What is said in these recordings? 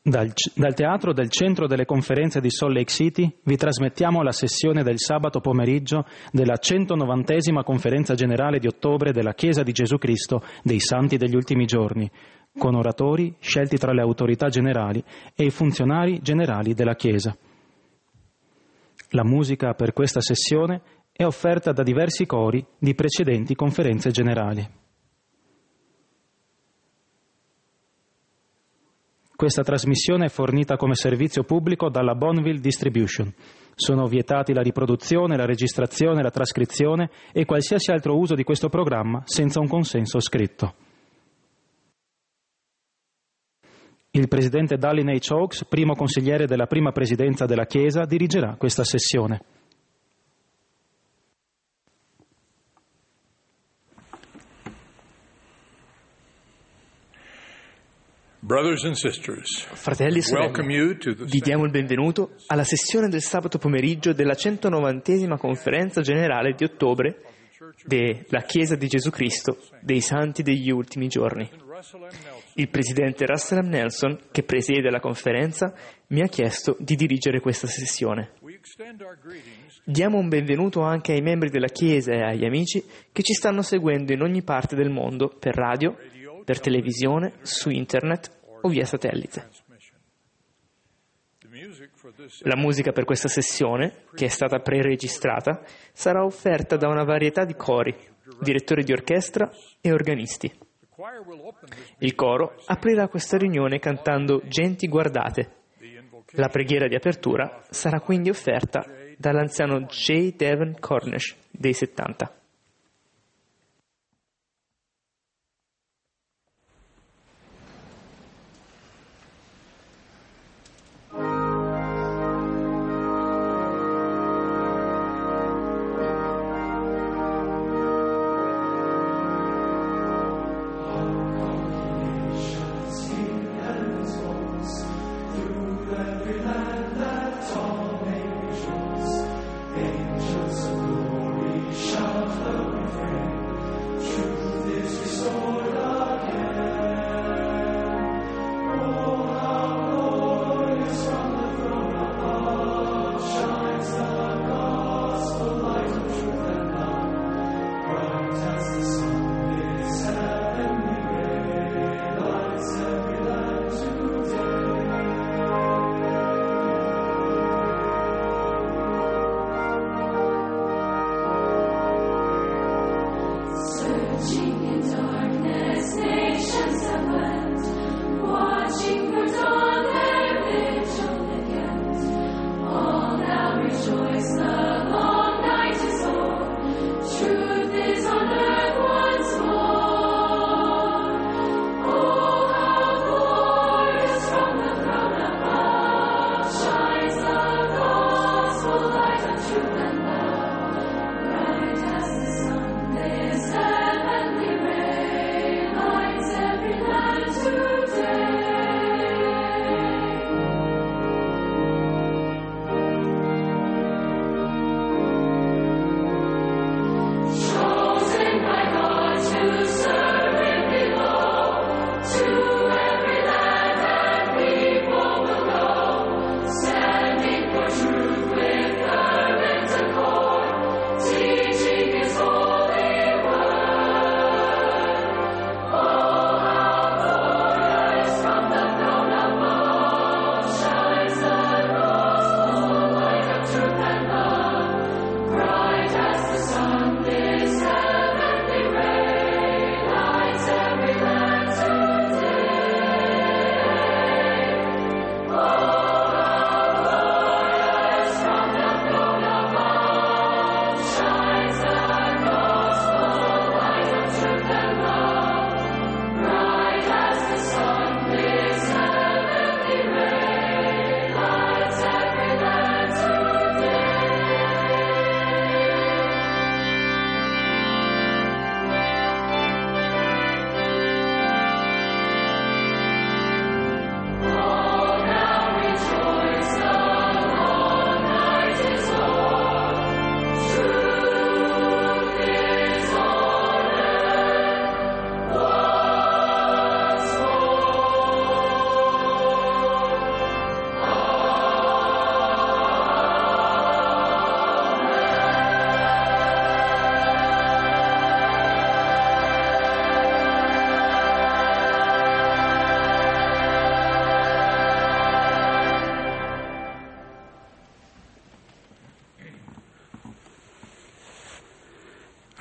Dal teatro del Centro delle Conferenze di Salt Lake City vi trasmettiamo la sessione del sabato pomeriggio della 190esima Conferenza Generale di ottobre della Chiesa di Gesù Cristo dei Santi degli Ultimi Giorni, con oratori scelti tra le autorità generali e i funzionari generali della Chiesa. La musica per questa sessione è offerta da diversi cori di precedenti conferenze generali. Questa trasmissione è fornita come servizio pubblico dalla Bonneville Distribution. Sono vietati la riproduzione, la registrazione, la trascrizione e qualsiasi altro uso di questo programma senza un consenso scritto. Il presidente Dallin H. Oaks, primo consigliere della prima presidenza della Chiesa, dirigerà questa sessione. Fratelli e sorelle, vi diamo il benvenuto alla sessione del sabato pomeriggio della 190esima Conferenza Generale di ottobre della Chiesa di Gesù Cristo dei Santi degli Ultimi Giorni. Il presidente Russell M. Nelson, che presiede la conferenza, mi ha chiesto di dirigere questa sessione. Diamo un benvenuto anche ai membri della Chiesa e agli amici che ci stanno seguendo in ogni parte del mondo per radio, per televisione, su internet o via satellite. La musica per questa sessione, che è stata pre-registrata, sarà offerta da una varietà di cori, direttori di orchestra e organisti. Il coro aprirà questa riunione cantando Genti guardate. La preghiera di apertura sarà quindi offerta dall'anziano J. Devon Cornish dei 70. Bright as the sun, this heavenly ray.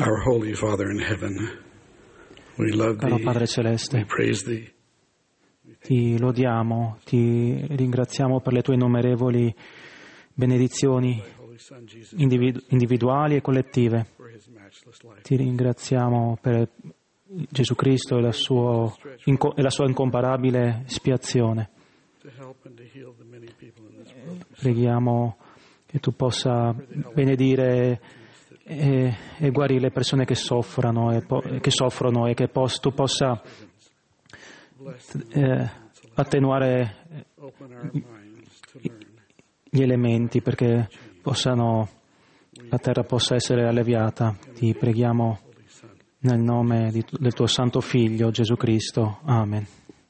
Our Holy Father in heaven, we love Caro thee, Padre Celeste, we praise thee. ti lodiamo, ti ringraziamo per le tue innumerevoli benedizioni individuali e collettive. Ti ringraziamo per Gesù Cristo e la sua incomparabile spiazione. Preghiamo che tu possa benedire e guarire le persone che soffrono e che tu possa attenuare gli elementi perché la terra possa essere alleviata. Ti preghiamo nel nome del tuo Santo Figlio Gesù Cristo. Amen.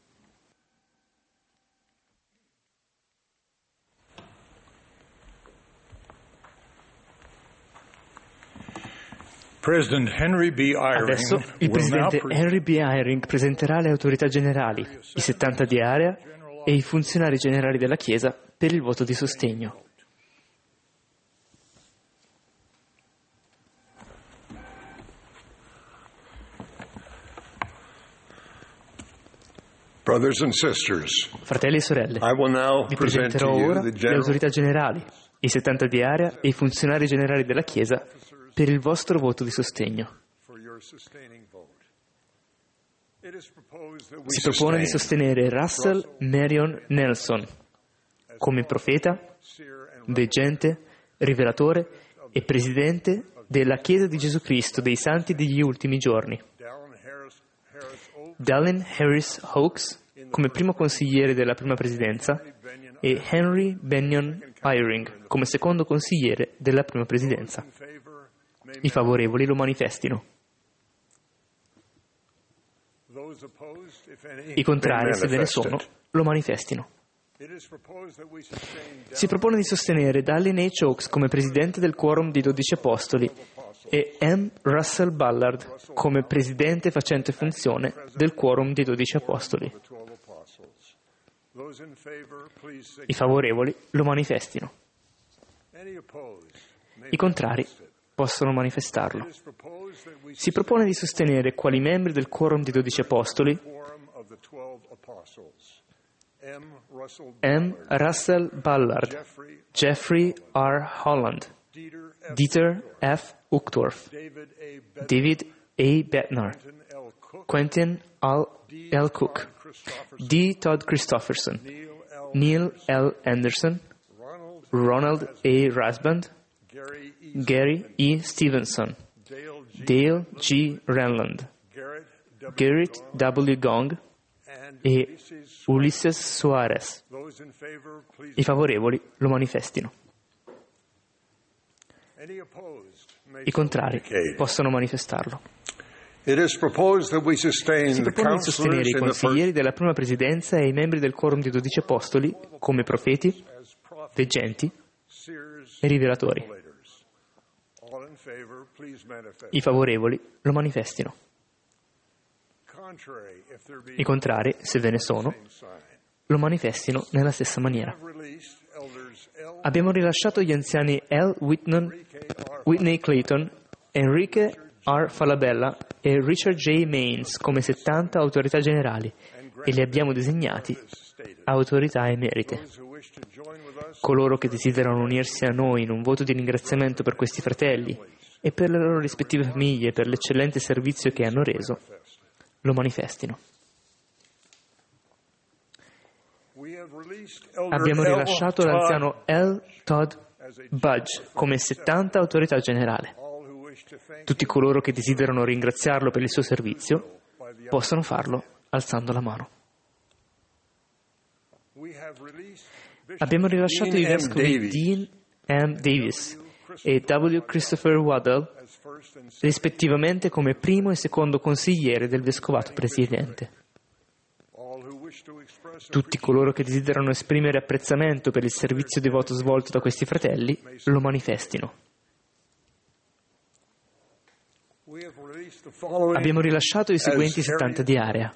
Adesso il presidente Henry B. Eyring presenterà le autorità generali, i 70 di area e i funzionari generali della Chiesa per il voto di sostegno. Fratelli e sorelle, vi presenterò ora le autorità generali, i 70 di area e i funzionari generali della Chiesa per il vostro voto di sostegno. Si propone di sostenere Russell Marion Nelson come profeta, veggente, rivelatore e presidente della Chiesa di Gesù Cristo dei Santi degli Ultimi Giorni. Dallin Harris Hawkes come primo consigliere della prima presidenza e Henry Benyon Eyring come secondo consigliere della prima presidenza. I favorevoli lo manifestino. I contrari, se ve ne sono, lo manifestino. Si propone di sostenere Dallin H. Oaks come presidente del Quorum dei 12 Apostoli e M. Russell Ballard come presidente facente funzione del Quorum dei 12 Apostoli. I favorevoli lo manifestino. I contrari possono manifestarlo. Si propone di sostenere quali membri del Quorum dei 12 Apostoli M. Russell Ballard, Jeffrey R. Holland, Dieter F. Uchtdorf, David A. Bettner, Quentin L. Cook, D. Todd Christofferson, Neil L. Anderson, Ronald A. Rasband, Gary E. Stevenson, Dale G. Renland, Garrett W. Gong e Ulysses Soares. I favorevoli lo manifestino. I contrari possono manifestarlo. Si propone di sostenere i consiglieri della prima presidenza e i membri del Quorum dei 12 Apostoli come profeti, veggenti e rivelatori. I favorevoli lo manifestino. I contrari, se ve ne sono, lo manifestino nella stessa maniera. Abbiamo rilasciato gli anziani L. Whitney Clayton, Enrique R. Falabella e Richard J. Maines come 70 autorità generali e li abbiamo designati autorità emerite. Coloro che desiderano unirsi a noi in un voto di ringraziamento per questi fratelli e per le loro rispettive famiglie e per l'eccellente servizio che hanno reso, lo manifestino. Abbiamo rilasciato l'anziano L. Todd Budge come 70 autorità generale. Tutti coloro che desiderano ringraziarlo per il suo servizio possono farlo alzando la mano. Abbiamo rilasciato i vescovi Dean M. Davis e W. Christopher Waddell rispettivamente come primo e secondo consigliere del vescovato presidente. Tutti coloro che desiderano esprimere apprezzamento per il servizio devoto svolto da questi fratelli lo manifestino. Abbiamo rilasciato i seguenti 70 di area: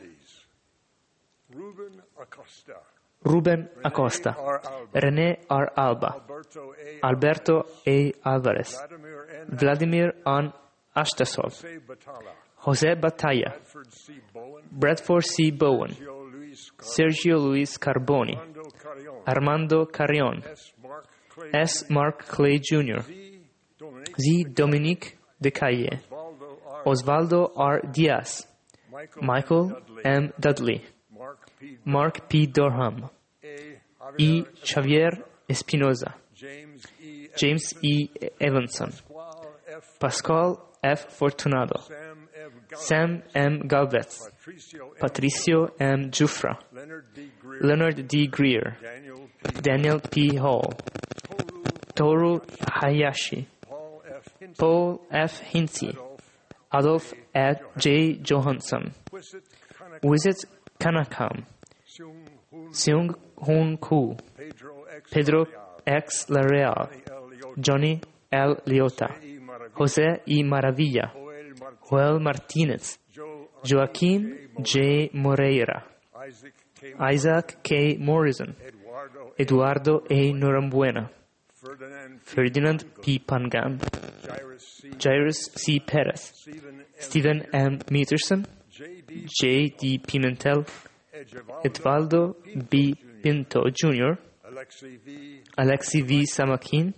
Ruben Acosta, René R. Alba, Alberto A. Alvarez, Vladimir An. Ashtasov, José Batalla, Bradford C. Bowen, Sergio Luis Carboni, Armando Carrion, S. Mark Clay Jr., Z. Dominique De Caille, Osvaldo R. Diaz, Michael M. Dudley, Mark P. Durham, E. Xavier Espinoza, James E. Evanson, Pascual F. Fortunado, Sam M. Galvez, Patricio M. Giuffra, Leonard D. Greer, Daniel P. Hall, Toru Hayashi, Paul F. Hinze, Adolf J. Johansson, Wizet Kanakam, Seung Hoon Koo, Pedro X. Lareal, Johnny L. Liotta, José I. Maravilla, Joel Martinez, Joaquim J. Moreira, Isaac K. Morrison, Eduardo A. Norambuena, Ferdinand P. Pangan, Jairus C. Perez, Stephen M. Meterson, J. D. Pimentel, Edvaldo B. Pinto Jr., Alexi V. Samakin,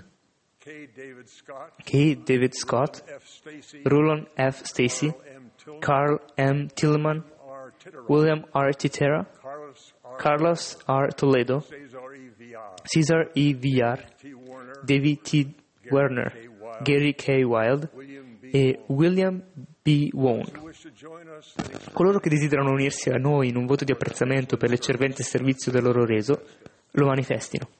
K. David Scott, Rulon F. Stacy, Carl M. Tillman, William R. Titera, Carlos R. Toledo, Cesar E. Villar, David T. Werner, Gary K. Wild e William B. Wone. Coloro che desiderano unirsi a noi in un voto di apprezzamento per l'eccellente servizio da loro reso, lo manifestino.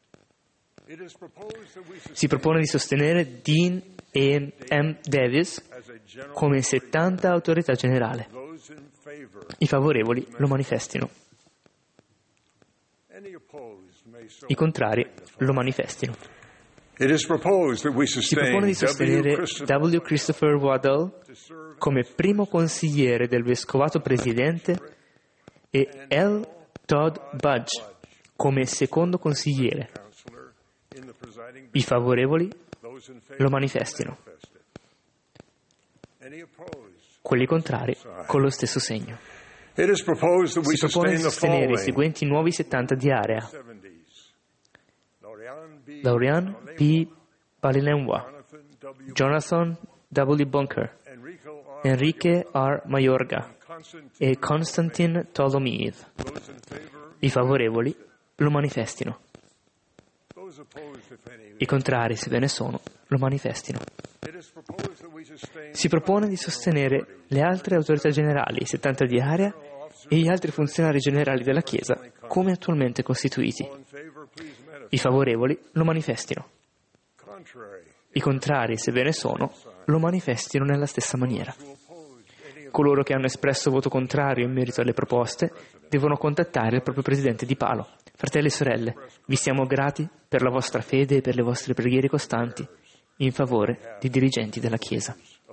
Si propone di sostenere Dean E. M. Davis come 70 autorità generale. I favorevoli lo manifestino. I contrari lo manifestino. Si propone di sostenere W. Christopher Waddell come primo consigliere del vescovato presidente e L. Todd Budge come secondo consigliere. I favorevoli lo manifestino. Quelli contrari con lo stesso segno. Si propone di sostenere i seguenti nuovi 70 di area: Laurian P. Balilenwa, Jonathan W. Bunker, Enrique R. Mayorga e Konstantin Tolomiev. I favorevoli lo manifestino. I contrari, se ve ne sono, lo manifestino. Si propone di sostenere le altre autorità generali, i 70 di area e gli altri funzionari generali della Chiesa, come attualmente costituiti. I favorevoli lo manifestino. I contrari, se ve ne sono, lo manifestino nella stessa maniera. Coloro che hanno espresso voto contrario in merito alle proposte devono contattare il proprio presidente di Palo. Fratelli e sorelle, vi siamo grati per la vostra fede e per le vostre preghiere costanti in favore dei dirigenti della Chiesa.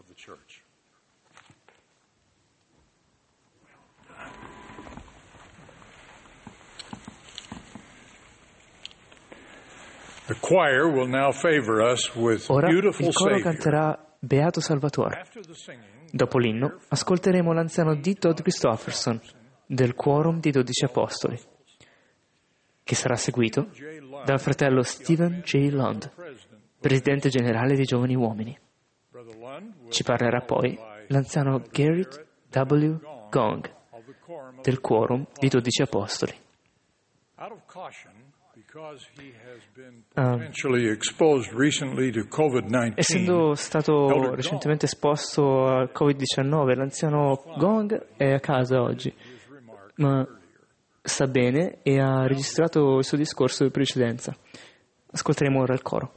Ora il coro canterà Beato Salvatore. Dopo l'inno ascolteremo l'anziano D. Todd Christofferson del Quorum dei 12 Apostoli, che sarà seguito dal fratello Stephen J. Lund, presidente generale dei Giovani Uomini. Ci parlerà poi l'anziano Garrett W. Gong del Quorum dei 12 Apostoli. Essendo stato recentemente esposto al Covid-19, l'anziano Gong è a casa oggi, ma sta bene e ha registrato il suo discorso di precedenza. Ascolteremo ora il coro.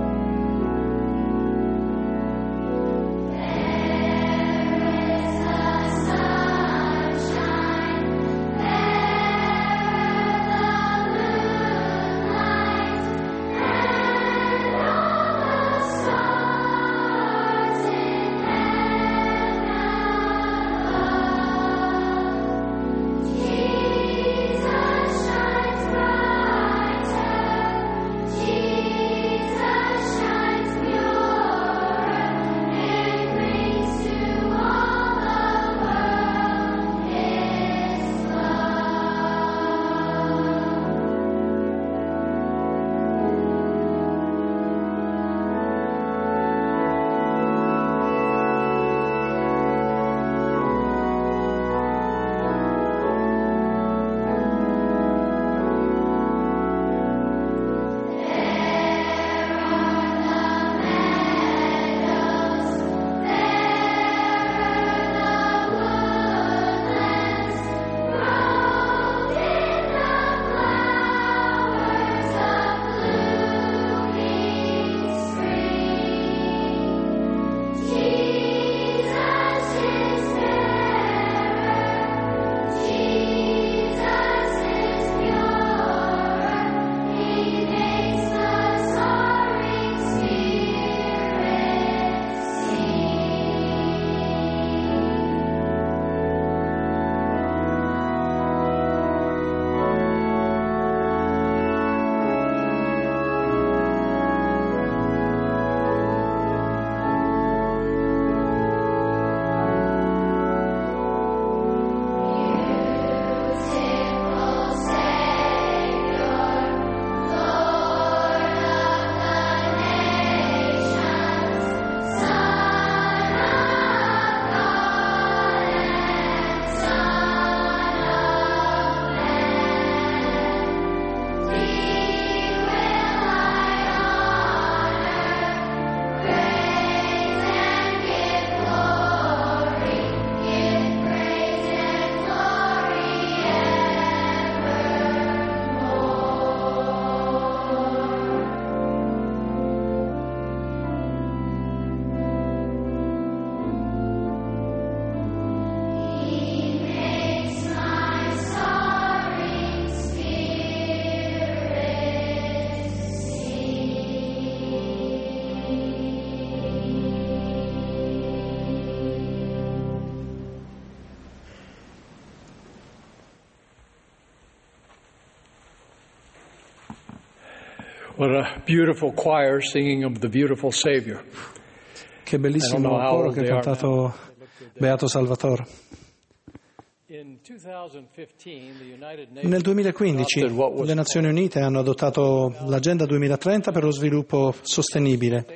Sa What a beautiful choir singing of the beautiful Savior. Che bellissimo coro che ha cantato Beato Salvatore. Nel 2015 le Nazioni Unite hanno adottato l'Agenda 2030 per lo sviluppo sostenibile.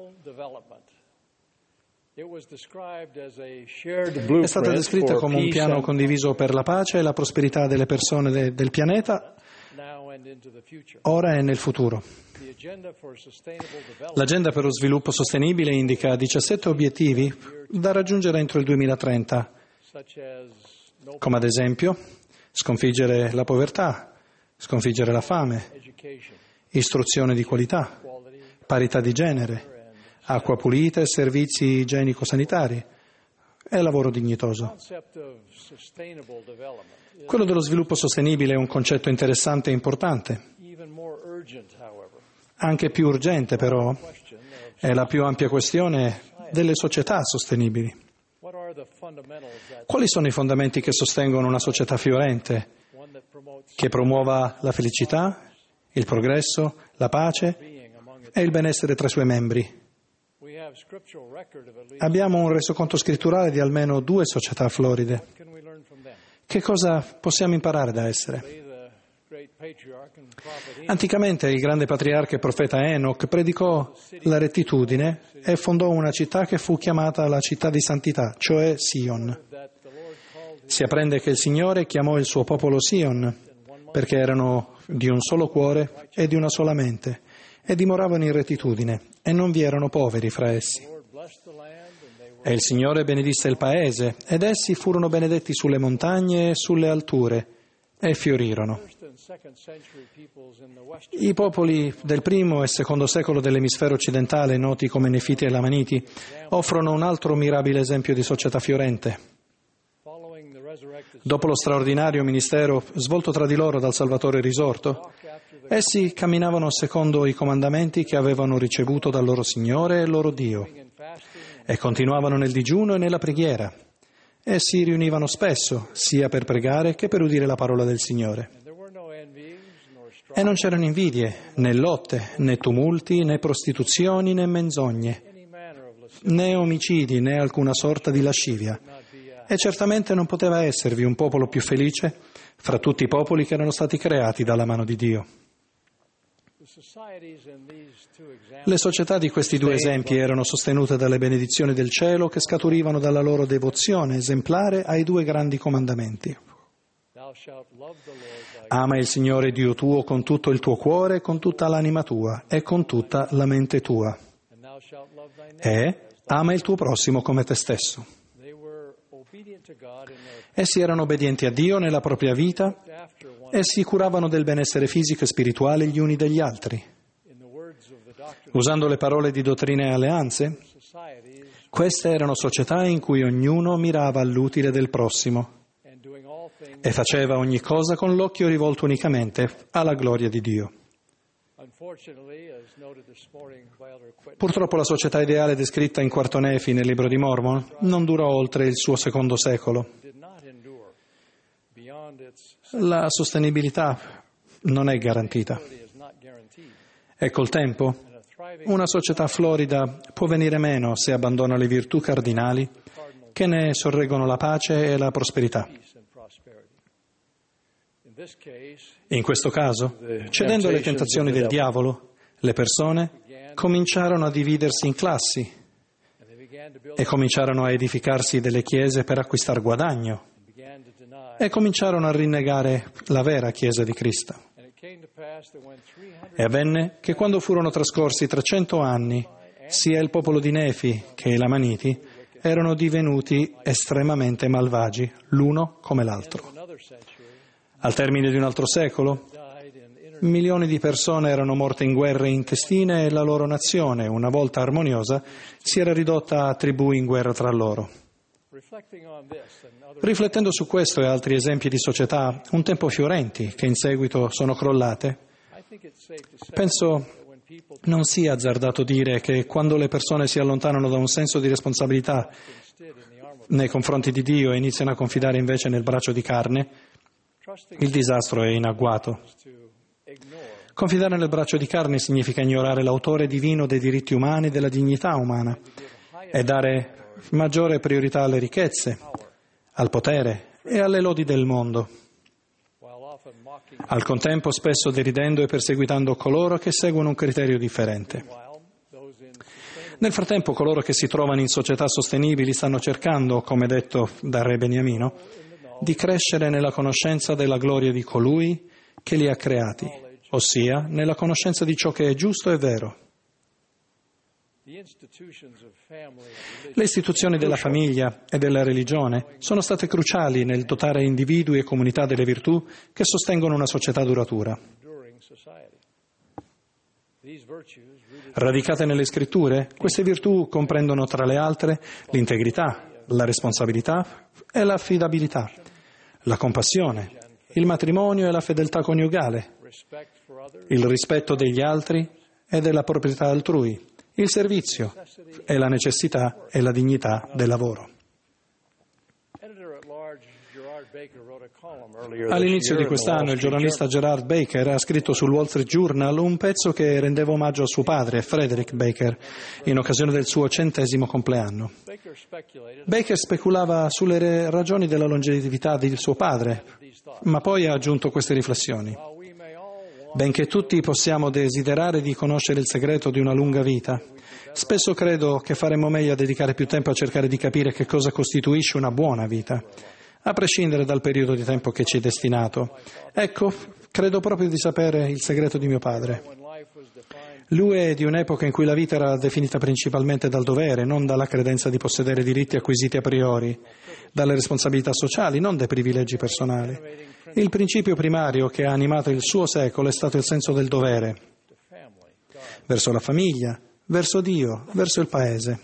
È stata descritta come un piano condiviso per la pace e la prosperità delle persone del pianeta, ora e nel futuro. L'Agenda per lo sviluppo sostenibile indica 17 obiettivi da raggiungere entro il 2030, come ad esempio sconfiggere la povertà, sconfiggere la fame, istruzione di qualità, parità di genere, acqua pulita e servizi igienico-sanitari e lavoro dignitoso. Quello dello sviluppo sostenibile è un concetto interessante e importante. Anche più urgente, però, è la più ampia questione delle società sostenibili. Quali sono i fondamenti che sostengono una società fiorente, che promuova la felicità, il progresso, la pace e il benessere tra i suoi membri? Abbiamo un resoconto scritturale di almeno 2 società floride. Che cosa possiamo imparare da essere? Anticamente il grande patriarca e profeta Enoch predicò la rettitudine e fondò una città che fu chiamata la città di santità, cioè Sion. Si apprende che il Signore chiamò il suo popolo Sion perché erano di un solo cuore e di una sola mente e dimoravano in rettitudine e non vi erano poveri fra essi. E il Signore benedisse il paese ed essi furono benedetti sulle montagne e sulle alture e fiorirono. I popoli del primo e secondo secolo dell'emisfero occidentale, noti come Nefiti e Lamaniti, offrono un altro mirabile esempio di società fiorente. Dopo lo straordinario ministero svolto tra di loro dal Salvatore risorto, essi camminavano secondo i comandamenti che avevano ricevuto dal loro Signore e loro Dio e continuavano nel digiuno e nella preghiera e si riunivano spesso sia per pregare che per udire la parola del Signore. E non c'erano invidie, né lotte, né tumulti, né prostituzioni, né menzogne, né omicidi, né alcuna sorta di lascivia. E certamente non poteva esservi un popolo più felice fra tutti i popoli che erano stati creati dalla mano di Dio. Le società di questi 2 esempi erano sostenute dalle benedizioni del cielo che scaturivano dalla loro devozione esemplare ai 2 grandi comandamenti. Ama il Signore Dio tuo con tutto il tuo cuore, con tutta l'anima tua e con tutta la mente tua. E ama il tuo prossimo come te stesso. Essi erano obbedienti a Dio nella propria vita e si curavano del benessere fisico e spirituale gli uni degli altri. Usando le parole di Dottrina e Alleanze, queste erano società in cui ognuno mirava all'utile del prossimo e faceva ogni cosa con l'occhio rivolto unicamente alla gloria di Dio. Purtroppo la società ideale descritta in Quarto Nefi nel libro di Mormon non durò oltre il suo secondo secolo. La sostenibilità non è garantita. E col tempo una società florida può venire meno se abbandona le virtù cardinali che ne sorreggono la pace e la prosperità. In questo caso, cedendo alle tentazioni del diavolo, le persone cominciarono a dividersi in classi e cominciarono a edificarsi delle chiese per acquistar guadagno e cominciarono a rinnegare la vera Chiesa di Cristo. E avvenne che quando furono trascorsi 300 anni, sia il popolo di Nefi che i Lamaniti erano divenuti estremamente malvagi, l'uno come l'altro. Al termine di un altro secolo, milioni di persone erano morte in guerre intestine e la loro nazione, una volta armoniosa, si era ridotta a tribù in guerra tra loro. Riflettendo su questo e altri esempi di società un tempo fiorenti che in seguito sono crollate, penso non sia azzardato dire che quando le persone si allontanano da un senso di responsabilità nei confronti di Dio e iniziano a confidare invece nel braccio di carne, il disastro è in agguato. Confidare nel braccio di carne significa ignorare l'autore divino dei diritti umani e della dignità umana e dare maggiore priorità alle ricchezze, al potere e alle lodi del mondo. Al contempo spesso deridendo e perseguitando coloro che seguono un criterio differente. Nel frattempo coloro che si trovano in società sostenibili stanno cercando, come detto dal re Beniamino, di crescere nella conoscenza della gloria di colui che li ha creati, ossia nella conoscenza di ciò che è giusto e vero. Le istituzioni della famiglia e della religione sono state cruciali nel dotare individui e comunità delle virtù che sostengono una società duratura. Radicate nelle scritture, queste virtù comprendono tra le altre l'integrità, la responsabilità e l'affidabilità, la compassione, il matrimonio e la fedeltà coniugale, il rispetto degli altri e della proprietà altrui, il servizio e la necessità e la dignità del lavoro. All'inizio di quest'anno il giornalista Gerard Baker ha scritto sul Wall Street Journal un pezzo che rendeva omaggio a suo padre, Frederick Baker, in occasione del suo 100° compleanno. Baker speculava sulle ragioni della longevità di suo padre, ma poi ha aggiunto queste riflessioni. Benché tutti possiamo desiderare di conoscere il segreto di una lunga vita, spesso credo che faremmo meglio a dedicare più tempo a cercare di capire che cosa costituisce una buona vita, a prescindere dal periodo di tempo che ci è destinato. Ecco, credo proprio di sapere il segreto di mio padre. Lui è di un'epoca in cui la vita era definita principalmente dal dovere, non dalla credenza di possedere diritti acquisiti a priori, dalle responsabilità sociali, non dai privilegi personali. Il principio primario che ha animato il suo secolo è stato il senso del dovere, verso la famiglia, verso Dio, verso il paese.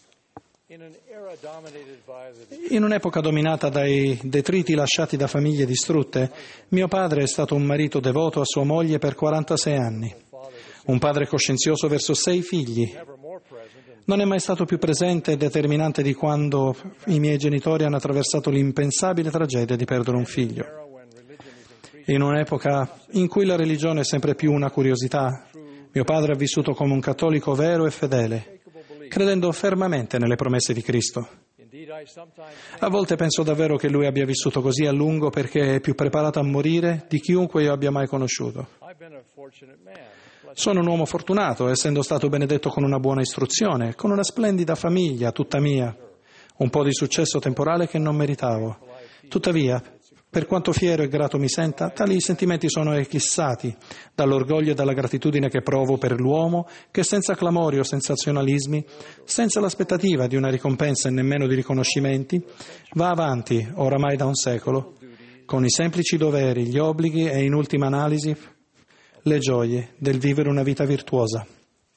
In un'epoca dominata dai detriti lasciati da famiglie distrutte, mio padre è stato un marito devoto a sua moglie per 46 anni, un padre coscienzioso verso 6 figli. Non è mai stato più presente e determinante di quando i miei genitori hanno attraversato l'impensabile tragedia di perdere un figlio. In un'epoca in cui la religione è sempre più una curiosità, mio padre ha vissuto come un cattolico vero e fedele, credendo fermamente nelle promesse di Cristo. A volte penso davvero che lui abbia vissuto così a lungo perché è più preparato a morire di chiunque io abbia mai conosciuto. Sono un uomo fortunato, essendo stato benedetto con una buona istruzione, con una splendida famiglia, tutta mia, un po' di successo temporale che non meritavo. Tuttavia, per quanto fiero e grato mi senta, tali sentimenti sono eclissati dall'orgoglio e dalla gratitudine che provo per l'uomo che senza clamori o sensazionalismi, senza l'aspettativa di una ricompensa e nemmeno di riconoscimenti, va avanti, oramai da un secolo, con i semplici doveri, gli obblighi e, in ultima analisi, le gioie del vivere una vita virtuosa.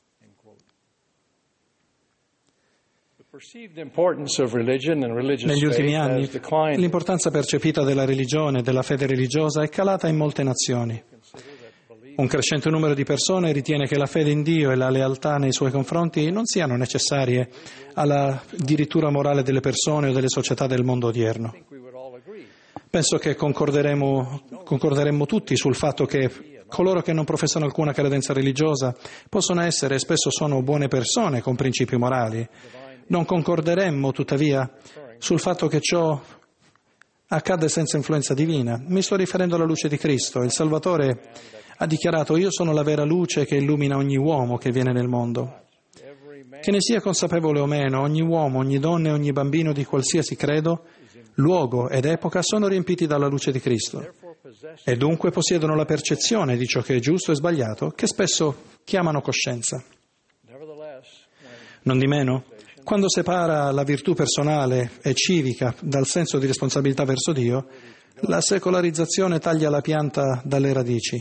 Negli ultimi anni, l'importanza percepita della religione e della fede religiosa è calata in molte nazioni. Un crescente numero di persone ritiene che la fede in Dio e la lealtà nei suoi confronti non siano necessarie alla dirittura morale delle persone o delle società del mondo odierno. Penso che concorderemmo tutti sul fatto che coloro che non professano alcuna credenza religiosa possono essere e spesso sono buone persone con principi morali. Non concorderemmo, tuttavia, sul fatto che ciò accade senza influenza divina. Mi sto riferendo alla luce di Cristo. Il Salvatore ha dichiarato: «Io sono la vera luce che illumina ogni uomo che viene nel mondo». Che ne sia consapevole o meno, ogni uomo, ogni donna e ogni bambino di qualsiasi credo, luogo ed epoca sono riempiti dalla luce di Cristo e dunque possiedono la percezione di ciò che è giusto e sbagliato, che spesso chiamano coscienza. Nondimeno, quando separa la virtù personale e civica dal senso di responsabilità verso Dio, la secolarizzazione taglia la pianta dalle radici.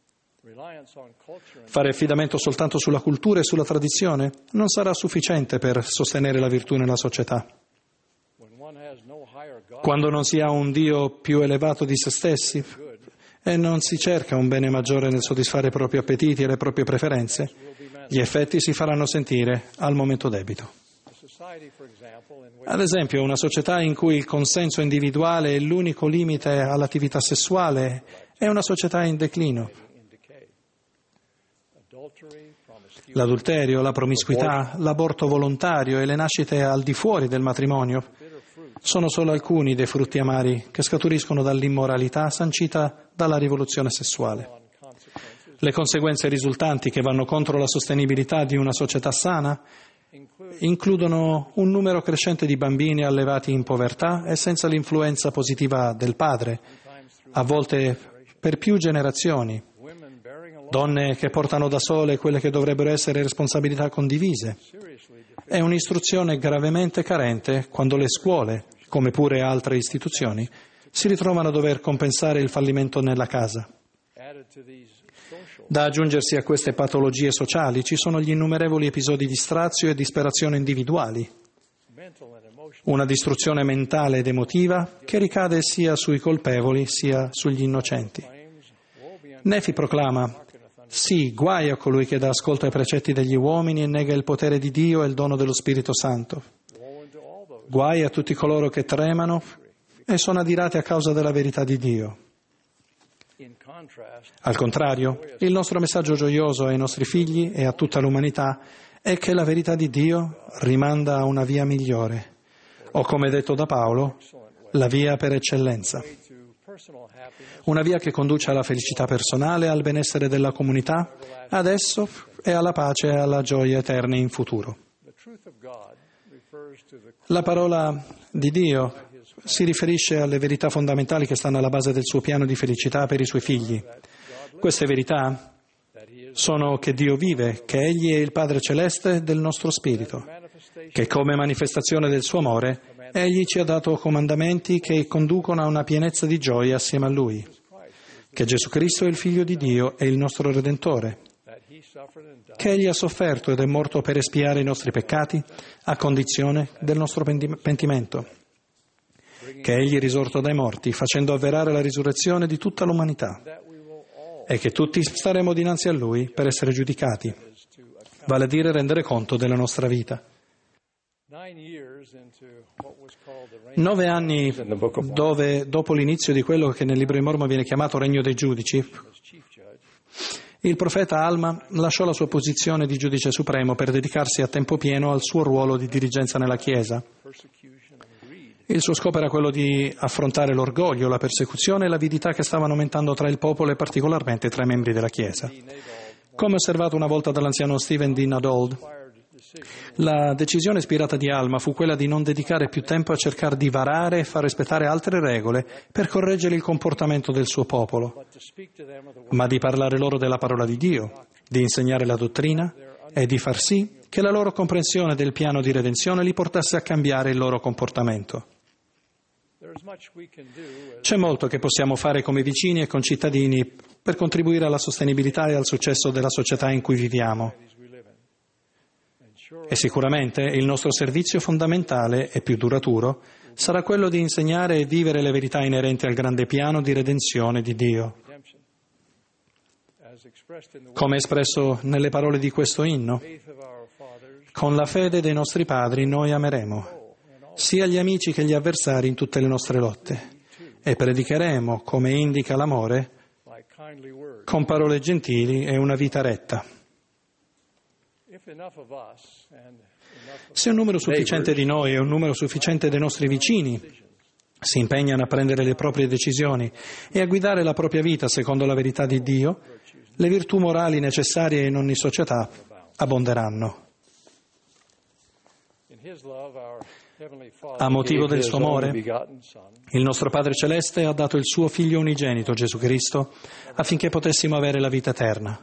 Fare affidamento soltanto sulla cultura e sulla tradizione non sarà sufficiente per sostenere la virtù nella società. Quando non si ha un Dio più elevato di se stessi e non si cerca un bene maggiore nel soddisfare i propri appetiti e le proprie preferenze, gli effetti si faranno sentire al momento debito. Ad esempio, una società in cui il consenso individuale è l'unico limite all'attività sessuale è una società in declino. L'adulterio, la promiscuità, l'aborto volontario e le nascite al di fuori del matrimonio sono solo alcuni dei frutti amari che scaturiscono dall'immoralità sancita dalla rivoluzione sessuale. Le conseguenze risultanti che vanno contro la sostenibilità di una società sana includono un numero crescente di bambini allevati in povertà e senza l'influenza positiva del padre, a volte per più generazioni, donne che portano da sole quelle che dovrebbero essere responsabilità condivise, e un'istruzione gravemente carente quando le scuole, come pure altre istituzioni, si ritrovano a dover compensare il fallimento nella casa. Da aggiungersi a queste patologie sociali ci sono gli innumerevoli episodi di strazio e disperazione individuali, una distruzione mentale ed emotiva che ricade sia sui colpevoli sia sugli innocenti. Nefi proclama: sì, guai a colui che dà ascolto ai precetti degli uomini e nega il potere di Dio e il dono dello Spirito Santo. Guai a tutti coloro che tremano e sono adirati a causa della verità di Dio. Al contrario, il nostro messaggio gioioso ai nostri figli e a tutta l'umanità è che la verità di Dio rimanda a una via migliore, o come detto da Paolo, la via per eccellenza. Una via che conduce alla felicità personale, al benessere della comunità, adesso e alla pace e alla gioia eterna in futuro. La parola di Dio si riferisce alle verità fondamentali che stanno alla base del suo piano di felicità per i suoi figli. Queste verità sono che Dio vive, che Egli è il Padre Celeste del nostro spirito, che come manifestazione del suo amore Egli ci ha dato comandamenti che conducono a una pienezza di gioia assieme a Lui, che Gesù Cristo è il Figlio di Dio e il nostro Redentore, che Egli ha sofferto ed è morto per espiare i nostri peccati a condizione del nostro pentimento, che Egli è risorto dai morti, facendo avverare la risurrezione di tutta l'umanità, e che tutti staremo dinanzi a Lui per essere giudicati, vale a dire rendere conto della nostra vita. 9 anni dopo l'inizio di quello che nel Libro di Mormone viene chiamato Regno dei Giudici, il profeta Alma lasciò la sua posizione di giudice supremo per dedicarsi a tempo pieno al suo ruolo di dirigenza nella Chiesa. Il suo scopo era quello di affrontare l'orgoglio, la persecuzione e l'avidità che stavano aumentando tra il popolo e particolarmente tra i membri della Chiesa. Come osservato una volta dall'anziano Stephen D. Nadold, la decisione ispirata di Alma fu quella di non dedicare più tempo a cercare di varare e far rispettare altre regole per correggere il comportamento del suo popolo, ma di parlare loro della parola di Dio, di insegnare la dottrina e di far sì che la loro comprensione del piano di redenzione li portasse a cambiare il loro comportamento. C'è molto che possiamo fare come vicini e concittadini per contribuire alla sostenibilità e al successo della società in cui viviamo. E sicuramente il nostro servizio fondamentale e più duraturo sarà quello di insegnare e vivere le verità inerenti al grande piano di redenzione di Dio. Come espresso nelle parole di questo inno, con la fede dei nostri padri noi ameremo sia gli amici che gli avversari in tutte le nostre lotte e predicheremo, come indica l'amore, con parole gentili e una vita retta. Se un numero sufficiente di noi e un numero sufficiente dei nostri vicini si impegnano a prendere le proprie decisioni e a guidare la propria vita secondo la verità di Dio, le virtù morali necessarie in ogni società abbonderanno. A motivo del suo amore, il nostro Padre Celeste ha dato il suo Figlio unigenito, Gesù Cristo, affinché potessimo avere la vita eterna.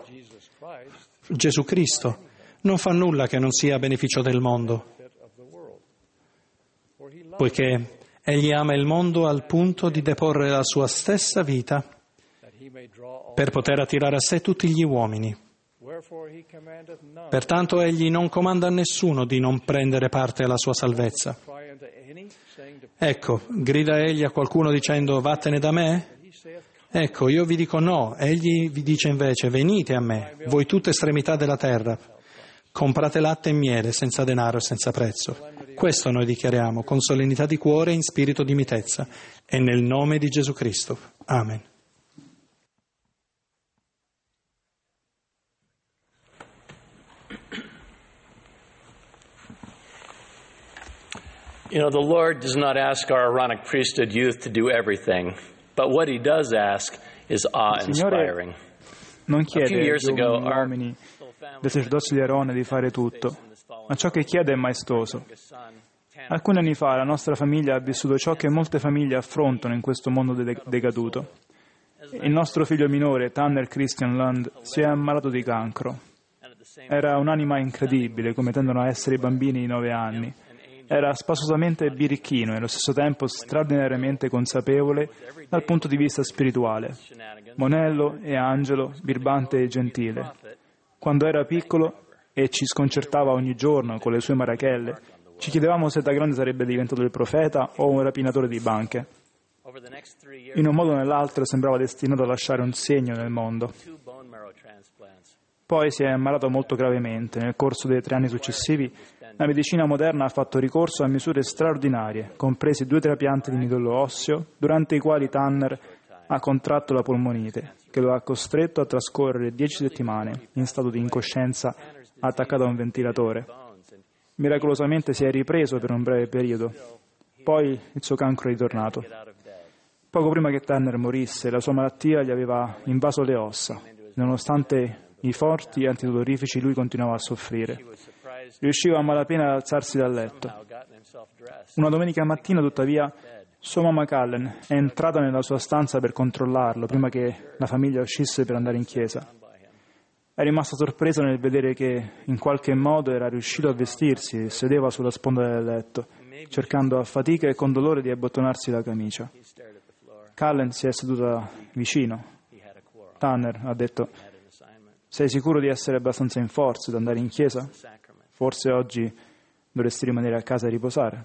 Gesù Cristo non fa nulla che non sia a beneficio del mondo, poiché Egli ama il mondo al punto di deporre la sua stessa vita per poter attirare a sé tutti gli uomini. Pertanto Egli non comanda a nessuno di non prendere parte alla sua salvezza. Ecco, grida Egli a qualcuno dicendo vattene da me? Ecco, io vi dico no. Egli vi dice invece venite a me, voi tutte estremità della terra. Comprate latte e miele senza denaro e senza prezzo. Questo noi dichiariamo con solennità di cuore e in spirito di mitezza e nel nome di Gesù Cristo. Amen. You know, the Lord does not ask our Aaronic priesthood youth to do everything, but what he does ask is awe-inspiring. Non chiede agli uomini del sacerdozio di Aarone di fare tutto, ma ciò che chiede è maestoso. Alcuni anni fa la nostra famiglia ha vissuto ciò che molte famiglie affrontano in questo mondo decaduto. Il nostro figlio minore, Tanner Christian Lund, si è ammalato di cancro. Era un'anima incredibile, come tendono a essere i bambini di 9 anni. Era spasosamente birichino e allo stesso tempo straordinariamente consapevole dal punto di vista spirituale. Monello e angelo, birbante e gentile. Quando era piccolo e ci sconcertava ogni giorno con le sue marachelle, ci chiedevamo se da grande sarebbe diventato il profeta o un rapinatore di banche. In un modo o nell'altro sembrava destinato a lasciare un segno nel mondo. Poi si è ammalato molto gravemente. Nel corso dei 3 anni successivi, la medicina moderna ha fatto ricorso a misure straordinarie, compresi 2 trapianti di midollo osseo, durante i quali Tanner ha contratto la polmonite, che lo ha costretto a trascorrere 10 settimane in stato di incoscienza attaccato a un ventilatore. Miracolosamente si è ripreso per un breve periodo. Poi il suo cancro è ritornato. Poco prima che Tanner morisse, la sua malattia gli aveva invaso le ossa. Nonostante i forti antidolorifici, lui continuava a soffrire. Riusciva a malapena ad alzarsi dal letto. Una domenica mattina, tuttavia, sua mamma Callen è entrata nella sua stanza per controllarlo prima che la famiglia uscisse per andare in chiesa. È rimasta sorpresa nel vedere che in qualche modo era riuscito a vestirsi e sedeva sulla sponda del letto, cercando a fatica e con dolore di abbottonarsi la camicia. Callen si è seduta vicino. Tanner ha detto: «Sei sicuro di essere abbastanza in forza da andare in chiesa? Forse oggi dovresti rimanere a casa e riposare».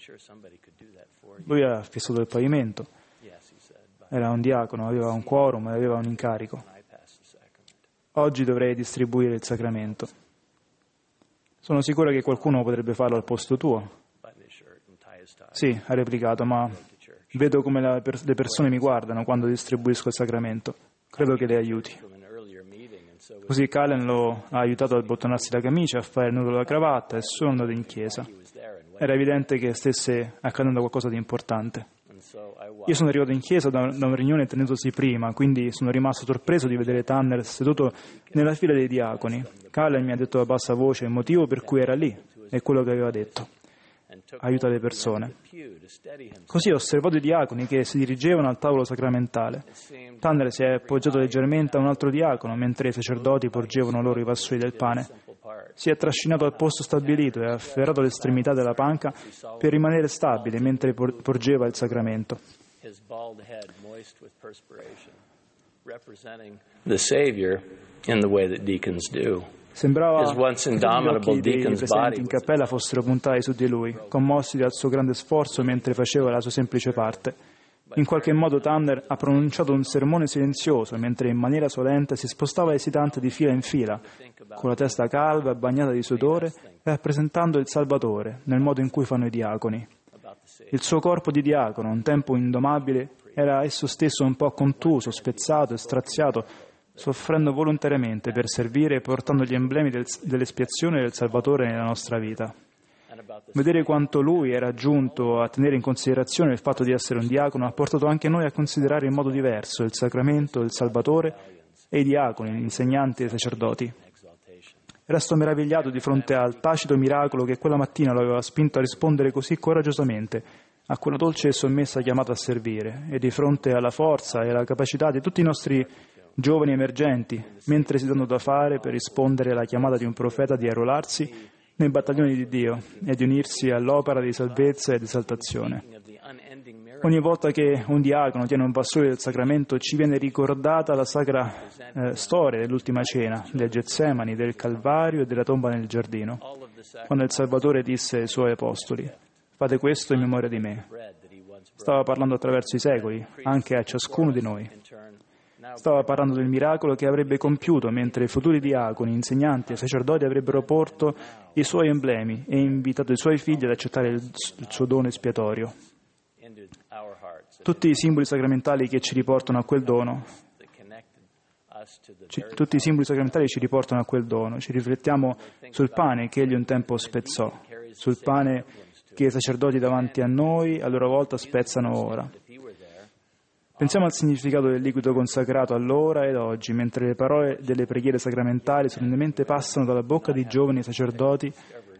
Lui ha fissato il pavimento. Era un diacono, aveva un quorum e aveva un incarico. «Oggi dovrei distribuire il sacramento. Sono sicura che qualcuno potrebbe farlo al posto tuo». «Sì», ha replicato, «ma vedo come le persone mi guardano quando distribuisco il sacramento. Credo che le aiuti». Così Callen lo ha aiutato a abbottonarsi la camicia, a fare il nudo della cravatta e sono andato in chiesa. Era evidente che stesse accadendo qualcosa di importante. Io sono arrivato in chiesa da un riunione tenutosi prima, quindi sono rimasto sorpreso di vedere Tanner seduto nella fila dei diaconi. Callen mi ha detto a bassa voce il motivo per cui era lì e quello che aveva detto: aiuta le persone. Così ho osservato i diaconi che si dirigevano al tavolo sacramentale. Tanner si è appoggiato leggermente a un altro diacono mentre i sacerdoti porgevano loro i vassoi del pane. Si è trascinato al posto stabilito e ha afferrato l'estremità della panca per rimanere stabile mentre porgeva il sacramento. The Savior in the way that deacons do. Sembrava che gli occhi dei presenti in cappella fossero puntati su di lui, commossi dal suo grande sforzo mentre faceva la sua semplice parte. In qualche modo Tanner ha pronunciato un sermone silenzioso, mentre in maniera solente si spostava esitante di fila in fila, con la testa calva, bagnata di sudore, rappresentando il Salvatore, nel modo in cui fanno i diaconi. Il suo corpo di diacono, un tempo indomabile, era esso stesso un po' contuso, spezzato e straziato, soffrendo volontariamente per servire e portando gli emblemi dell'espiazione del Salvatore nella nostra vita. Vedere quanto lui era giunto a tenere in considerazione il fatto di essere un diacono ha portato anche noi a considerare in modo diverso il sacramento, il Salvatore e i diaconi, gli insegnanti e i sacerdoti. Resto meravigliato di fronte al tacito miracolo che quella mattina lo aveva spinto a rispondere così coraggiosamente a quella dolce e sommessa chiamata a servire, e di fronte alla forza e alla capacità di tutti i nostri giovani emergenti, mentre si danno da fare per rispondere alla chiamata di un profeta di arruolarsi nei battaglioni di Dio e di unirsi all'opera di salvezza ed esaltazione. Ogni volta che un diacono tiene un vassoio del sacramento ci viene ricordata la sacra storia dell'ultima cena, del Getsemani, del Calvario e della tomba nel giardino, quando il Salvatore disse ai suoi apostoli: «Fate questo in memoria di me». Stava parlando attraverso i secoli, anche a ciascuno di noi. Stava parlando del miracolo che avrebbe compiuto mentre i futuri diaconi, insegnanti e sacerdoti avrebbero porto i suoi emblemi e invitato i suoi figli ad accettare il suo dono espiatorio. Tutti i simboli sacramentali che ci riportano a quel dono, ci riflettiamo sul pane che egli un tempo spezzò, sul pane che i sacerdoti davanti a noi a loro volta spezzano ora. Pensiamo al significato del liquido consacrato allora ed oggi, mentre le parole delle preghiere sacramentali solennemente passano dalla bocca di giovani sacerdoti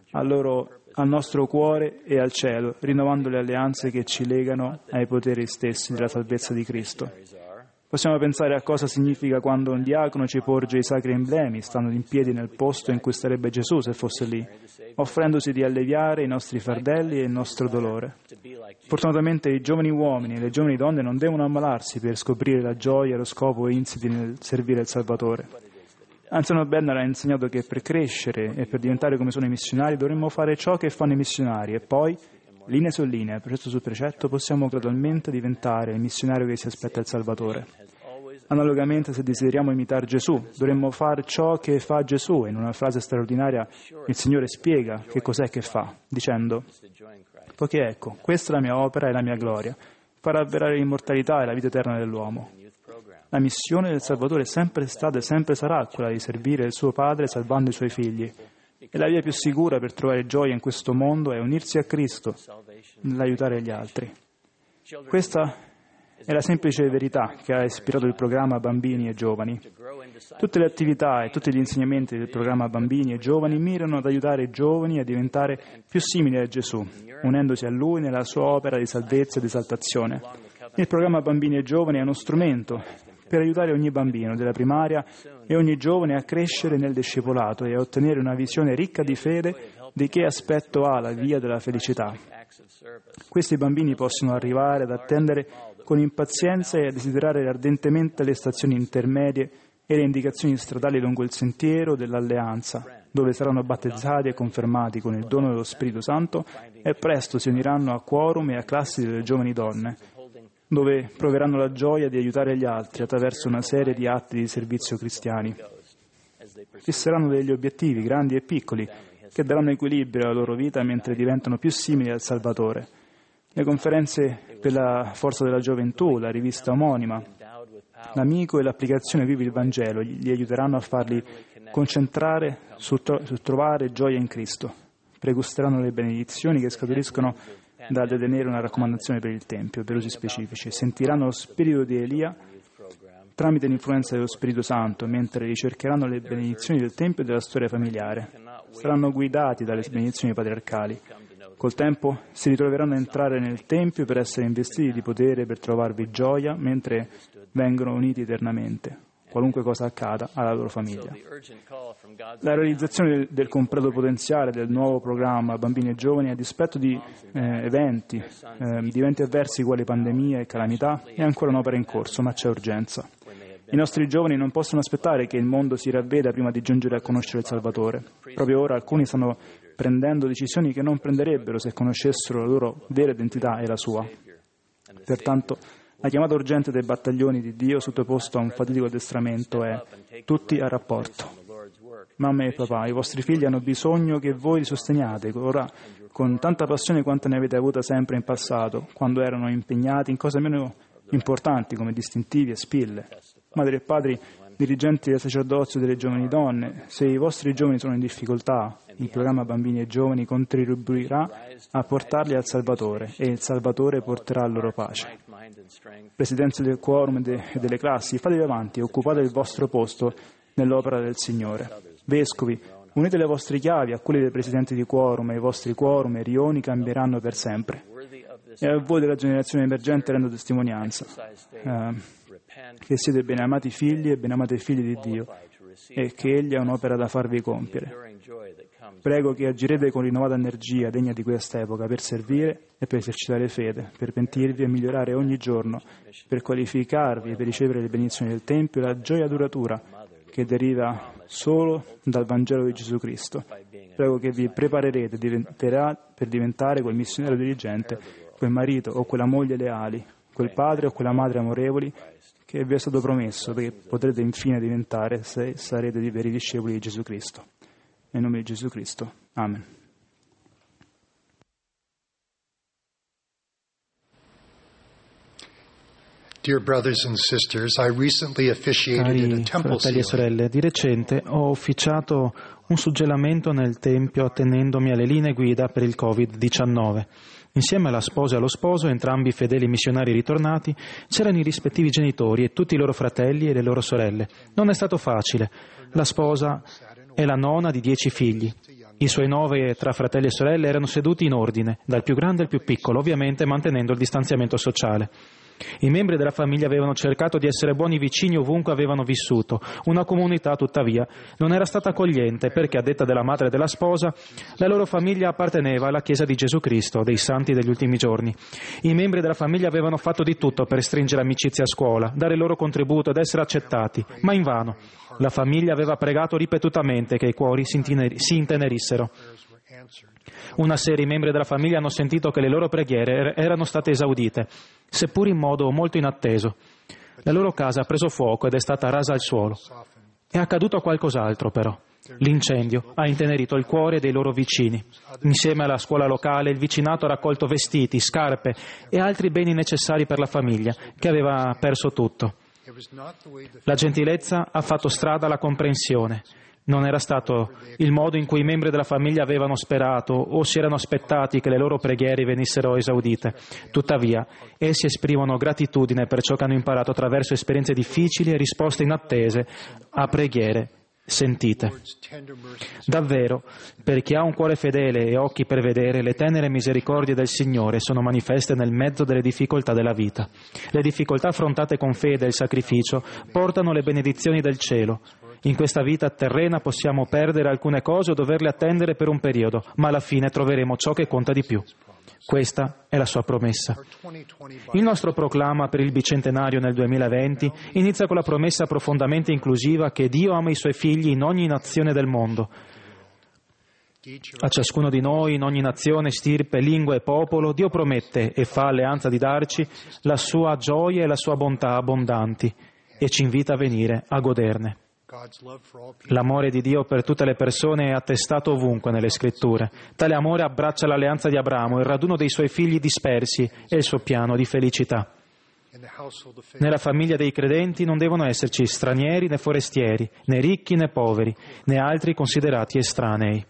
al nostro cuore e al cielo, rinnovando le alleanze che ci legano ai poteri stessi della salvezza di Cristo. Possiamo pensare a cosa significa quando un diacono ci porge i sacri emblemi, stando in piedi nel posto in cui starebbe Gesù se fosse lì, offrendosi di alleviare i nostri fardelli e il nostro dolore. Fortunatamente i giovani uomini e le giovani donne non devono ammalarsi per scoprire la gioia e lo scopo insiti nel servire il Salvatore. Anziano Bernard ha insegnato che per crescere e per diventare come sono i missionari dovremmo fare ciò che fanno i missionari e poi, linea su linea, precetto su precetto, possiamo gradualmente diventare il missionario che si aspetta il Salvatore. Analogamente, se desideriamo imitare Gesù, dovremmo fare ciò che fa Gesù. In una frase straordinaria il Signore spiega che cos'è che fa, dicendo: «Poiché ecco, questa è la mia opera e la mia gloria, far avverare l'immortalità e la vita eterna dell'uomo». La missione del Salvatore è sempre stata e sempre sarà quella di servire il suo Padre salvando i suoi figli. E la via più sicura per trovare gioia in questo mondo è unirsi a Cristo nell'aiutare gli altri. Questa è la semplice verità che ha ispirato il programma Bambini e Giovani. Tutte le attività e tutti gli insegnamenti del programma Bambini e Giovani mirano ad aiutare i giovani a diventare più simili a Gesù, unendosi a Lui nella sua opera di salvezza ed esaltazione. Il programma Bambini e Giovani è uno strumento per aiutare ogni bambino della primaria e ogni giovane a crescere nel discepolato e a ottenere una visione ricca di fede di che aspetto ha la via della felicità. Questi bambini possono arrivare ad attendere con impazienza e a desiderare ardentemente le stazioni intermedie e le indicazioni stradali lungo il sentiero dell'alleanza, dove saranno battezzati e confermati con il dono dello Spirito Santo e presto si uniranno a quorum e a classi delle giovani donne, dove proveranno la gioia di aiutare gli altri attraverso una serie di atti di servizio cristiani. Fisseranno degli obiettivi grandi e piccoli che daranno equilibrio alla loro vita mentre diventano più simili al Salvatore. Le conferenze per la forza della gioventù, la rivista omonima, l'amico e l'applicazione Vivi il Vangelo li aiuteranno a farli concentrare su trovare gioia in Cristo. Pregusteranno le benedizioni che scaturiscono da detenere una raccomandazione per il Tempio, per usi specifici. Sentiranno lo spirito di Elia tramite l'influenza dello Spirito Santo, mentre ricercheranno le benedizioni del Tempio e della storia familiare. Saranno guidati dalle benedizioni patriarcali. Col tempo si ritroveranno a entrare nel Tempio per essere investiti di potere per trovarvi gioia mentre vengono uniti eternamente, qualunque cosa accada alla loro famiglia. La realizzazione del completo potenziale del nuovo programma Bambini e Giovani a dispetto di eventi avversi quali pandemia e calamità è ancora un'opera in corso, ma c'è urgenza. I nostri giovani non possono aspettare che il mondo si ravveda prima di giungere a conoscere il Salvatore. Proprio ora alcuni stanno prendendo decisioni che non prenderebbero se conoscessero la loro vera identità e la sua. Pertanto, la chiamata urgente dei battaglioni di Dio sottoposto a un fatidico addestramento è: tutti a rapporto. Mamma e papà, i vostri figli hanno bisogno che voi li sosteniate, ora con tanta passione quanto ne avete avuta sempre in passato, quando erano impegnati in cose meno importanti come distintivi e spille. Madri e padri, dirigenti del sacerdozio delle giovani donne, se i vostri giovani sono in difficoltà, il programma Bambini e Giovani contribuirà a portarli al Salvatore e il Salvatore porterà loro pace. Presidenze del quorum e delle classi, fatevi avanti e occupate il vostro posto nell'opera del Signore. Vescovi, unite le vostre chiavi a quelle dei presidenti di quorum e i vostri quorum e rioni cambieranno per sempre. E a voi della generazione emergente rendo testimonianza che siete beneamati figli e beneamate figli di Dio e che Egli ha un'opera da farvi compiere. Prego che agirete con rinnovata energia degna di quest'epoca per servire e per esercitare fede, per pentirvi e migliorare ogni giorno, per qualificarvi e per ricevere le benedizioni del Tempio e la gioia duratura che deriva solo dal Vangelo di Gesù Cristo. Prego che vi preparerete per diventare quel missionario dirigente, quel marito o quella moglie leali, quel padre o quella madre amorevoli che vi è stato promesso, perché potrete infine diventare se sarete dei veri discepoli di Gesù Cristo. Nel nome di Gesù Cristo. Amen. Dear brothers and sisters, I recently officiated in a temple fratelli e sorelle, di recente ho officiato un suggellamento nel Tempio attenendomi alle linee guida per il Covid-19. Insieme alla sposa e allo sposo, entrambi fedeli missionari ritornati, c'erano i rispettivi genitori e tutti i loro fratelli e le loro sorelle. Non è stato facile. La sposa è la nona di 10 figli. I suoi 9 tra fratelli e sorelle erano seduti in ordine, dal più grande al più piccolo, ovviamente mantenendo il distanziamento sociale. I membri della famiglia avevano cercato di essere buoni vicini ovunque avevano vissuto. Una comunità, tuttavia, non era stata accogliente perché, a detta della madre della sposa, la loro famiglia apparteneva alla Chiesa di Gesù Cristo, dei Santi degli ultimi giorni. I membri della famiglia avevano fatto di tutto per stringere amicizia a scuola, dare il loro contributo ed essere accettati, ma invano. La famiglia aveva pregato ripetutamente che i cuori si intenerissero. Una sera i membri della famiglia hanno sentito che le loro preghiere erano state esaudite, seppur in modo molto inatteso. La loro casa ha preso fuoco ed è stata rasa al suolo. È accaduto qualcos'altro però. L'incendio ha intenerito il cuore dei loro vicini. Insieme alla scuola locale il vicinato ha raccolto vestiti, scarpe e altri beni necessari per la famiglia, che aveva perso tutto. La gentilezza ha fatto strada alla comprensione. Non era stato il modo in cui i membri della famiglia avevano sperato o si erano aspettati che le loro preghiere venissero esaudite. Tuttavia, essi esprimono gratitudine per ciò che hanno imparato attraverso esperienze difficili e risposte inattese a preghiere sentite. Davvero, per chi ha un cuore fedele e occhi per vedere, le tenere misericordie del Signore sono manifeste nel mezzo delle difficoltà della vita. Le difficoltà affrontate con fede e sacrificio portano le benedizioni del cielo. In questa vita terrena possiamo perdere alcune cose o doverle attendere per un periodo, ma alla fine troveremo ciò che conta di più. Questa è la sua promessa. Il nostro proclama per il bicentenario nel 2020 inizia con la promessa profondamente inclusiva che Dio ama i suoi figli in ogni nazione del mondo. A ciascuno di noi, in ogni nazione, stirpe, lingua e popolo, Dio promette e fa alleanza di darci la sua gioia e la sua bontà abbondanti e ci invita a venire a goderne. L'amore di Dio per tutte le persone è attestato ovunque nelle Scritture. Tale amore abbraccia l'alleanza di Abramo, il raduno dei suoi figli dispersi e il suo piano di felicità. Nella famiglia dei credenti non devono esserci stranieri né forestieri, né ricchi né poveri, né altri considerati estranei.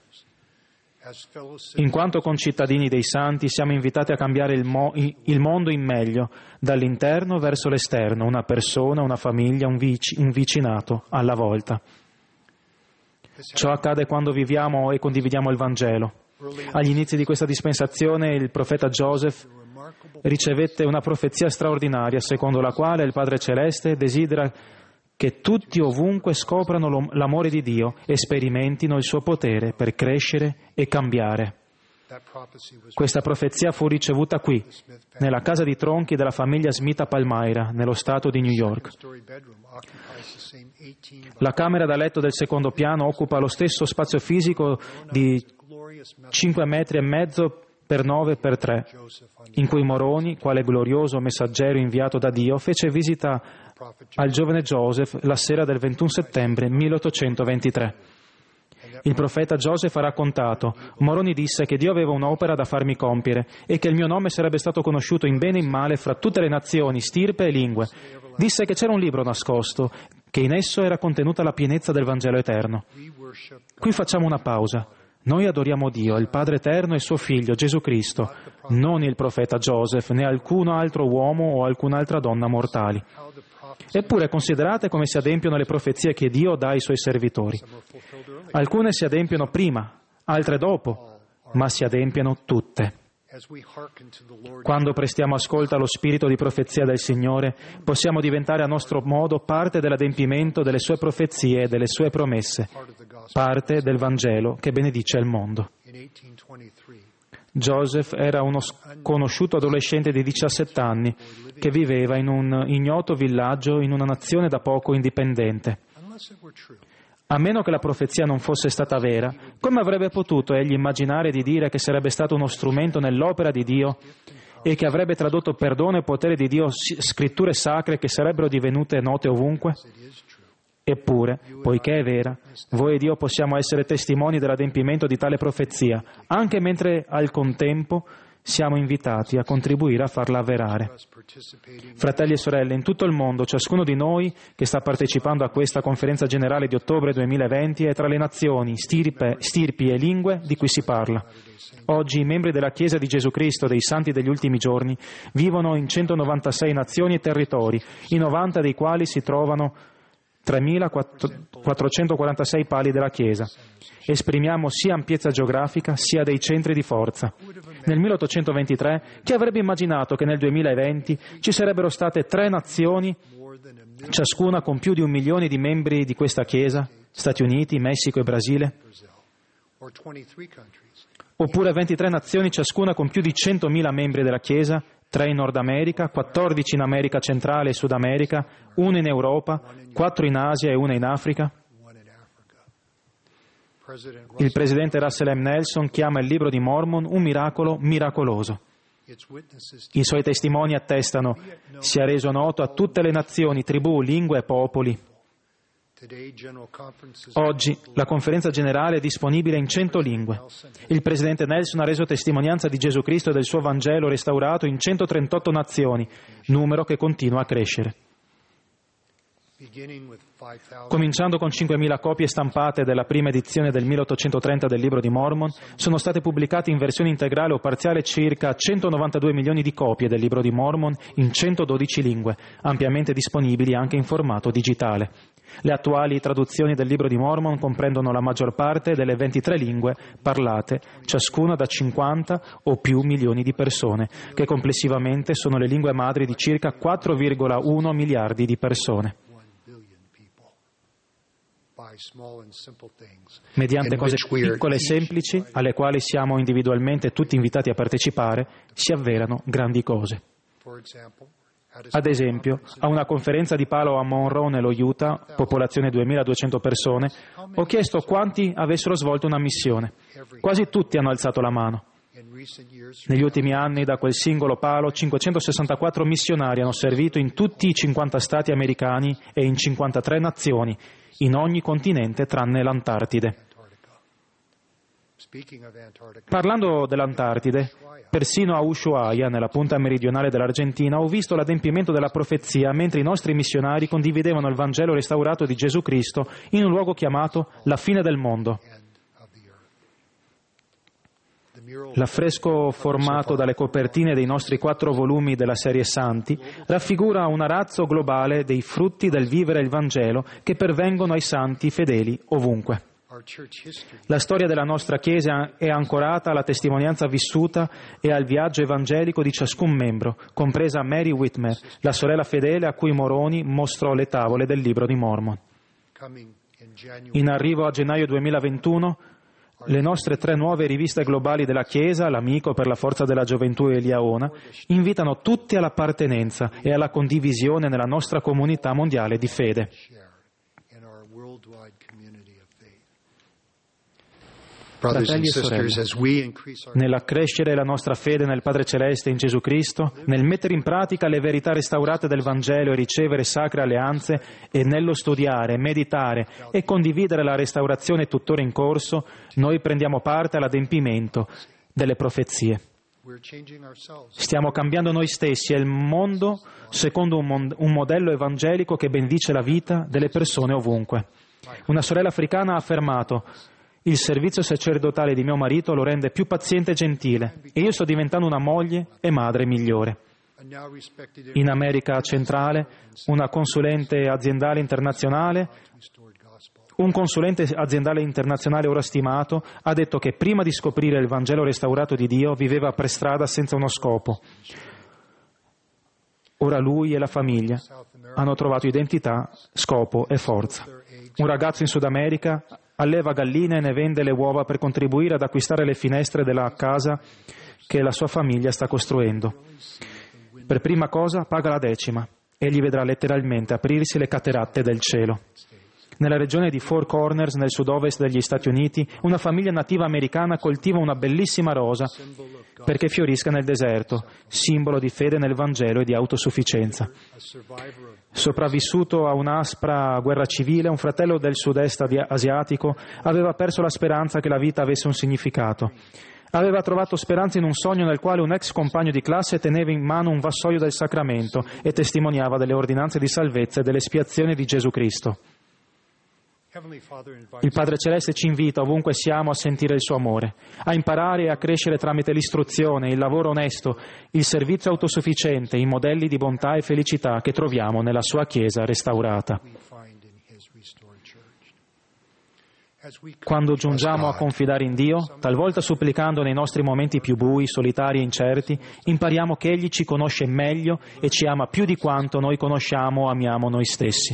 In quanto concittadini dei santi siamo invitati a cambiare il mondo in meglio, dall'interno verso l'esterno, una persona, una famiglia, un vicinato alla volta. Ciò accade quando viviamo e condividiamo il Vangelo. Agli inizi di questa dispensazione il profeta Joseph ricevette una profezia straordinaria, secondo la quale il Padre Celeste desidera che tutti ovunque scoprano l'amore di Dio e sperimentino il suo potere per crescere e cambiare. Questa profezia fu ricevuta qui, nella casa di tronchi della famiglia Smith a Palmyra, nello stato di New York. La camera da letto del secondo piano occupa lo stesso spazio fisico di 5,5 metri per 9 per 3, in cui Moroni, quale glorioso messaggero inviato da Dio, fece visita al giovane Joseph la sera del 21 settembre 1823. Il profeta Joseph ha raccontato: Moroni disse che Dio aveva un'opera da farmi compiere e che il mio nome sarebbe stato conosciuto in bene e in male fra tutte le nazioni, stirpe e lingue. Disse che c'era un libro nascosto, che in esso era contenuta la pienezza del Vangelo eterno. Qui facciamo una pausa. Noi adoriamo Dio, il Padre Eterno e suo Figlio, Gesù Cristo, non il profeta Joseph, né alcun altro uomo o alcun'altra donna mortali. Eppure considerate come si adempiono le profezie che Dio dà ai suoi servitori. Alcune si adempiono prima, altre dopo, ma si adempiono tutte. Quando prestiamo ascolto allo spirito di profezia del Signore, possiamo diventare a nostro modo parte dell'adempimento delle sue profezie e delle sue promesse, parte del Vangelo che benedice il mondo. Joseph era uno sconosciuto adolescente di 17 anni che viveva in un ignoto villaggio in una nazione da poco indipendente. A meno che la profezia non fosse stata vera, come avrebbe potuto egli immaginare di dire che sarebbe stato uno strumento nell'opera di Dio e che avrebbe tradotto perdono e potere di Dio scritture sacre che sarebbero divenute note ovunque? Eppure, poiché è vera, voi e Dio possiamo essere testimoni dell'adempimento di tale profezia, anche mentre al contempo siamo invitati a contribuire a farla avverare. Fratelli e sorelle, in tutto il mondo, ciascuno di noi che sta partecipando a questa conferenza generale di ottobre 2020 è tra le nazioni, stirpi e lingue di cui si parla. Oggi i membri della Chiesa di Gesù Cristo dei Santi degli Ultimi Giorni vivono in 196 nazioni e territori, in 90 dei quali si trovano 3.446 pali della Chiesa. Esprimiamo sia ampiezza geografica sia dei centri di forza. Nel 1823 chi avrebbe immaginato che nel 2020 ci sarebbero state 3 nazioni, ciascuna con più di 1 milione di membri di questa Chiesa, Stati Uniti, Messico e Brasile? Oppure 23 nazioni, ciascuna con più di 100.000 membri della Chiesa, 3 in Nord America, 14 in America Centrale e Sud America, 1 in Europa, 4 in Asia e 1 in Africa? Il presidente Russell M. Nelson chiama il libro di Mormon un miracolo miracoloso. I suoi testimoni attestano: si è reso noto a tutte le nazioni, tribù, lingue e popoli. Oggi la conferenza generale è disponibile in 100 lingue. Il presidente Nelson ha reso testimonianza di Gesù Cristo e del suo Vangelo restaurato in 138 nazioni, numero che continua a crescere. Cominciando con 5.000 copie stampate della prima edizione del 1830 del Libro di Mormon, sono state pubblicate in versione integrale o parziale circa 192 milioni di copie del Libro di Mormon in 112 lingue, ampiamente disponibili anche in formato digitale. Le attuali traduzioni del Libro di Mormon comprendono la maggior parte delle 23 lingue parlate, ciascuna da 50 o più milioni di persone, che complessivamente sono le lingue madri di circa 4,1 miliardi di persone. Mediante cose piccole e semplici, alle quali siamo individualmente tutti invitati a partecipare, si avverano grandi cose. Ad esempio, a una conferenza di Palo a Monroe, nello Utah, popolazione 2.200 persone, ho chiesto quanti avessero svolto una missione. Quasi tutti hanno alzato la mano. Negli ultimi anni, da quel singolo palo, 564 missionari hanno servito in tutti i 50 stati americani e in 53 nazioni, in ogni continente tranne l'Antartide. Parlando dell'Antartide, persino a Ushuaia, nella punta meridionale dell'Argentina, ho visto l'adempimento della profezia mentre i nostri missionari condividevano il Vangelo restaurato di Gesù Cristo in un luogo chiamato la fine del mondo. L'affresco formato dalle copertine dei nostri 4 volumi della serie Santi raffigura un arazzo globale dei frutti del vivere il Vangelo che pervengono ai santi fedeli ovunque. La storia della nostra Chiesa è ancorata alla testimonianza vissuta e al viaggio evangelico di ciascun membro, compresa Mary Whitmer, la sorella fedele a cui Moroni mostrò le tavole del Libro di Mormon. In arrivo a gennaio 2021, le nostre 3 nuove riviste globali della Chiesa, l'Amico per la Forza della Gioventù e Eliaona, invitano tutti all'appartenenza e alla condivisione nella nostra comunità mondiale di fede. Fratelli e sorelle, nell'accrescere la nostra fede nel Padre Celeste in Gesù Cristo, nel mettere in pratica le verità restaurate del Vangelo e ricevere sacre alleanze, e nello studiare, meditare e condividere la restaurazione tuttora in corso, noi prendiamo parte all'adempimento delle profezie. Stiamo cambiando noi stessi e il mondo secondo un modello evangelico che benedice la vita delle persone ovunque. Una sorella africana ha affermato: il servizio sacerdotale di mio marito lo rende più paziente e gentile e io sto diventando una moglie e madre migliore. In America centrale, un consulente aziendale internazionale ora stimato ha detto che prima di scoprire il Vangelo restaurato di Dio viveva per strada senza uno scopo. Ora lui e la famiglia hanno trovato identità, scopo e forza. Un ragazzo in Sud America alleva galline e ne vende le uova per contribuire ad acquistare le finestre della casa che la sua famiglia sta costruendo. Per prima cosa paga la 10ª e gli vedrà letteralmente aprirsi le cateratte del cielo. Nella regione di Four Corners, nel sud-ovest degli Stati Uniti, una famiglia nativa americana coltiva una bellissima rosa perché fiorisca nel deserto, simbolo di fede nel Vangelo e di autosufficienza. Sopravvissuto a un'aspra guerra civile, un fratello del sud-est asiatico aveva perso la speranza che la vita avesse un significato. Aveva trovato speranza in un sogno nel quale un ex compagno di classe teneva in mano un vassoio del sacramento e testimoniava delle ordinanze di salvezza e dell'espiazione di Gesù Cristo. Il Padre Celeste ci invita ovunque siamo a sentire il suo amore, a imparare e a crescere tramite l'istruzione, il lavoro onesto, il servizio autosufficiente, i modelli di bontà e felicità che troviamo nella sua Chiesa restaurata. Quando giungiamo a confidare in Dio, talvolta supplicando nei nostri momenti più bui, solitari e incerti, impariamo che Egli ci conosce meglio e ci ama più di quanto noi conosciamo o amiamo noi stessi.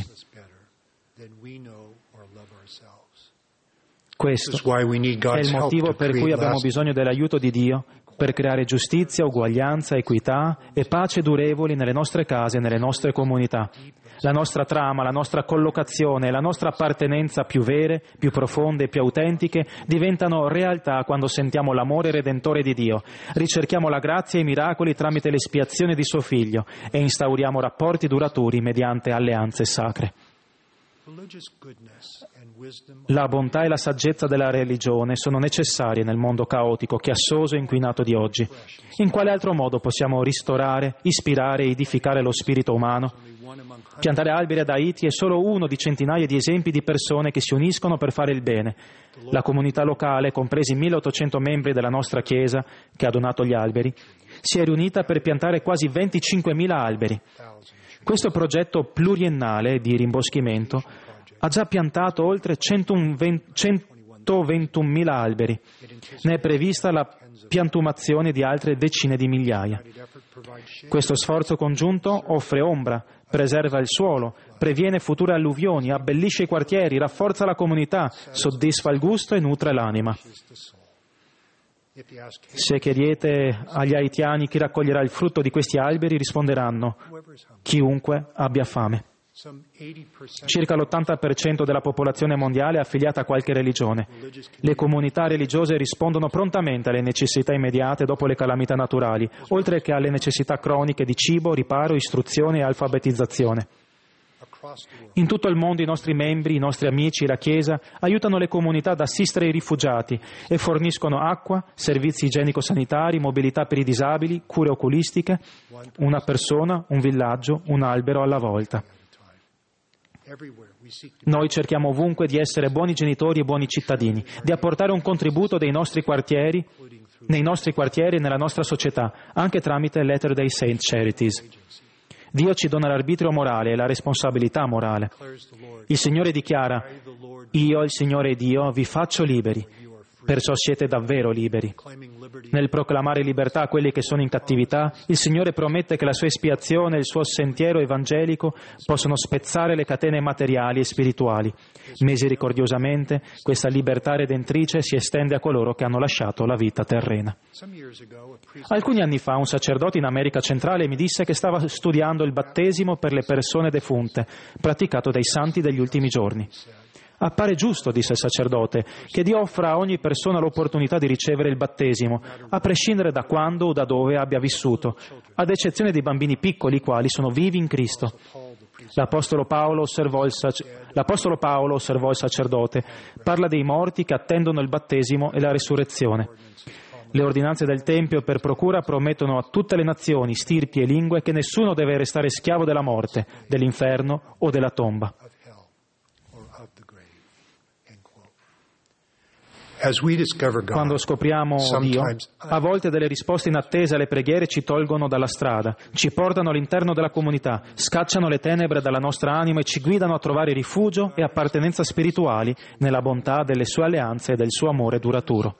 Questo è il motivo per cui abbiamo bisogno dell'aiuto di Dio per creare giustizia, uguaglianza, equità e pace durevoli nelle nostre case e nelle nostre comunità. La nostra trama, la nostra collocazione e la nostra appartenenza più vere, più profonde e più autentiche diventano realtà quando sentiamo l'amore redentore di Dio, ricerchiamo la grazia e i miracoli tramite l'espiazione di suo Figlio e instauriamo rapporti duraturi mediante alleanze sacre. La bontà e la saggezza della religione sono necessarie nel mondo caotico, chiassoso e inquinato di oggi. In quale altro modo possiamo ristorare, ispirare e edificare lo spirito umano? Piantare alberi ad Haiti è solo uno di centinaia di esempi di persone che si uniscono per fare il bene. La comunità locale, compresi 1800 membri della nostra Chiesa, che ha donato gli alberi, si è riunita per piantare quasi 25.000 alberi. Questo progetto pluriennale di rimboschimento ha già piantato oltre 121.000 alberi. Ne è prevista la piantumazione di altre decine di migliaia. Questo sforzo congiunto offre ombra, preserva il suolo, previene future alluvioni, abbellisce i quartieri, rafforza la comunità, soddisfa il gusto e nutre l'anima. Se chiedete agli haitiani chi raccoglierà il frutto di questi alberi, risponderanno: chiunque abbia fame. Circa l'80% della popolazione mondiale è affiliata a qualche religione. Le comunità religiose rispondono prontamente alle necessità immediate dopo le calamità naturali, oltre che alle necessità croniche di cibo, riparo, istruzione e alfabetizzazione. In tutto il mondo i nostri membri, i nostri amici, la Chiesa aiutano le comunità ad assistere i rifugiati e forniscono acqua, servizi igienico-sanitari, mobilità per i disabili, cure oculistiche, una persona, un villaggio, un albero alla volta. Noi cerchiamo ovunque di essere buoni genitori e buoni cittadini, di apportare un contributo nei nostri quartieri e nella nostra società, anche tramite Latter-day Saint Charities. Dio ci dona l'arbitrio morale e la responsabilità morale. Il Signore dichiara: io, il Signore Dio, vi faccio liberi, perciò siete davvero liberi. Nel proclamare libertà a quelli che sono in cattività, il Signore promette che la sua espiazione e il suo sentiero evangelico possono spezzare le catene materiali e spirituali. Misericordiosamente, questa libertà redentrice si estende a coloro che hanno lasciato la vita terrena. Alcuni anni fa un sacerdote in America centrale mi disse che stava studiando il battesimo per le persone defunte, praticato dai santi degli ultimi giorni. Appare giusto, disse il sacerdote, che Dio offra a ogni persona l'opportunità di ricevere il battesimo, a prescindere da quando o da dove abbia vissuto, ad eccezione dei bambini piccoli, i quali sono vivi in Cristo. L'Apostolo Paolo osservò il sacerdote, parla dei morti che attendono il battesimo e la resurrezione. Le ordinanze del Tempio per procura promettono a tutte le nazioni, stirpi e lingue che nessuno deve restare schiavo della morte, dell'inferno o della tomba. Quando scopriamo Dio, a volte delle risposte inattese alle preghiere ci tolgono dalla strada, ci portano all'interno della comunità, scacciano le tenebre dalla nostra anima e ci guidano a trovare rifugio e appartenenza spirituali nella bontà delle sue alleanze e del suo amore duraturo.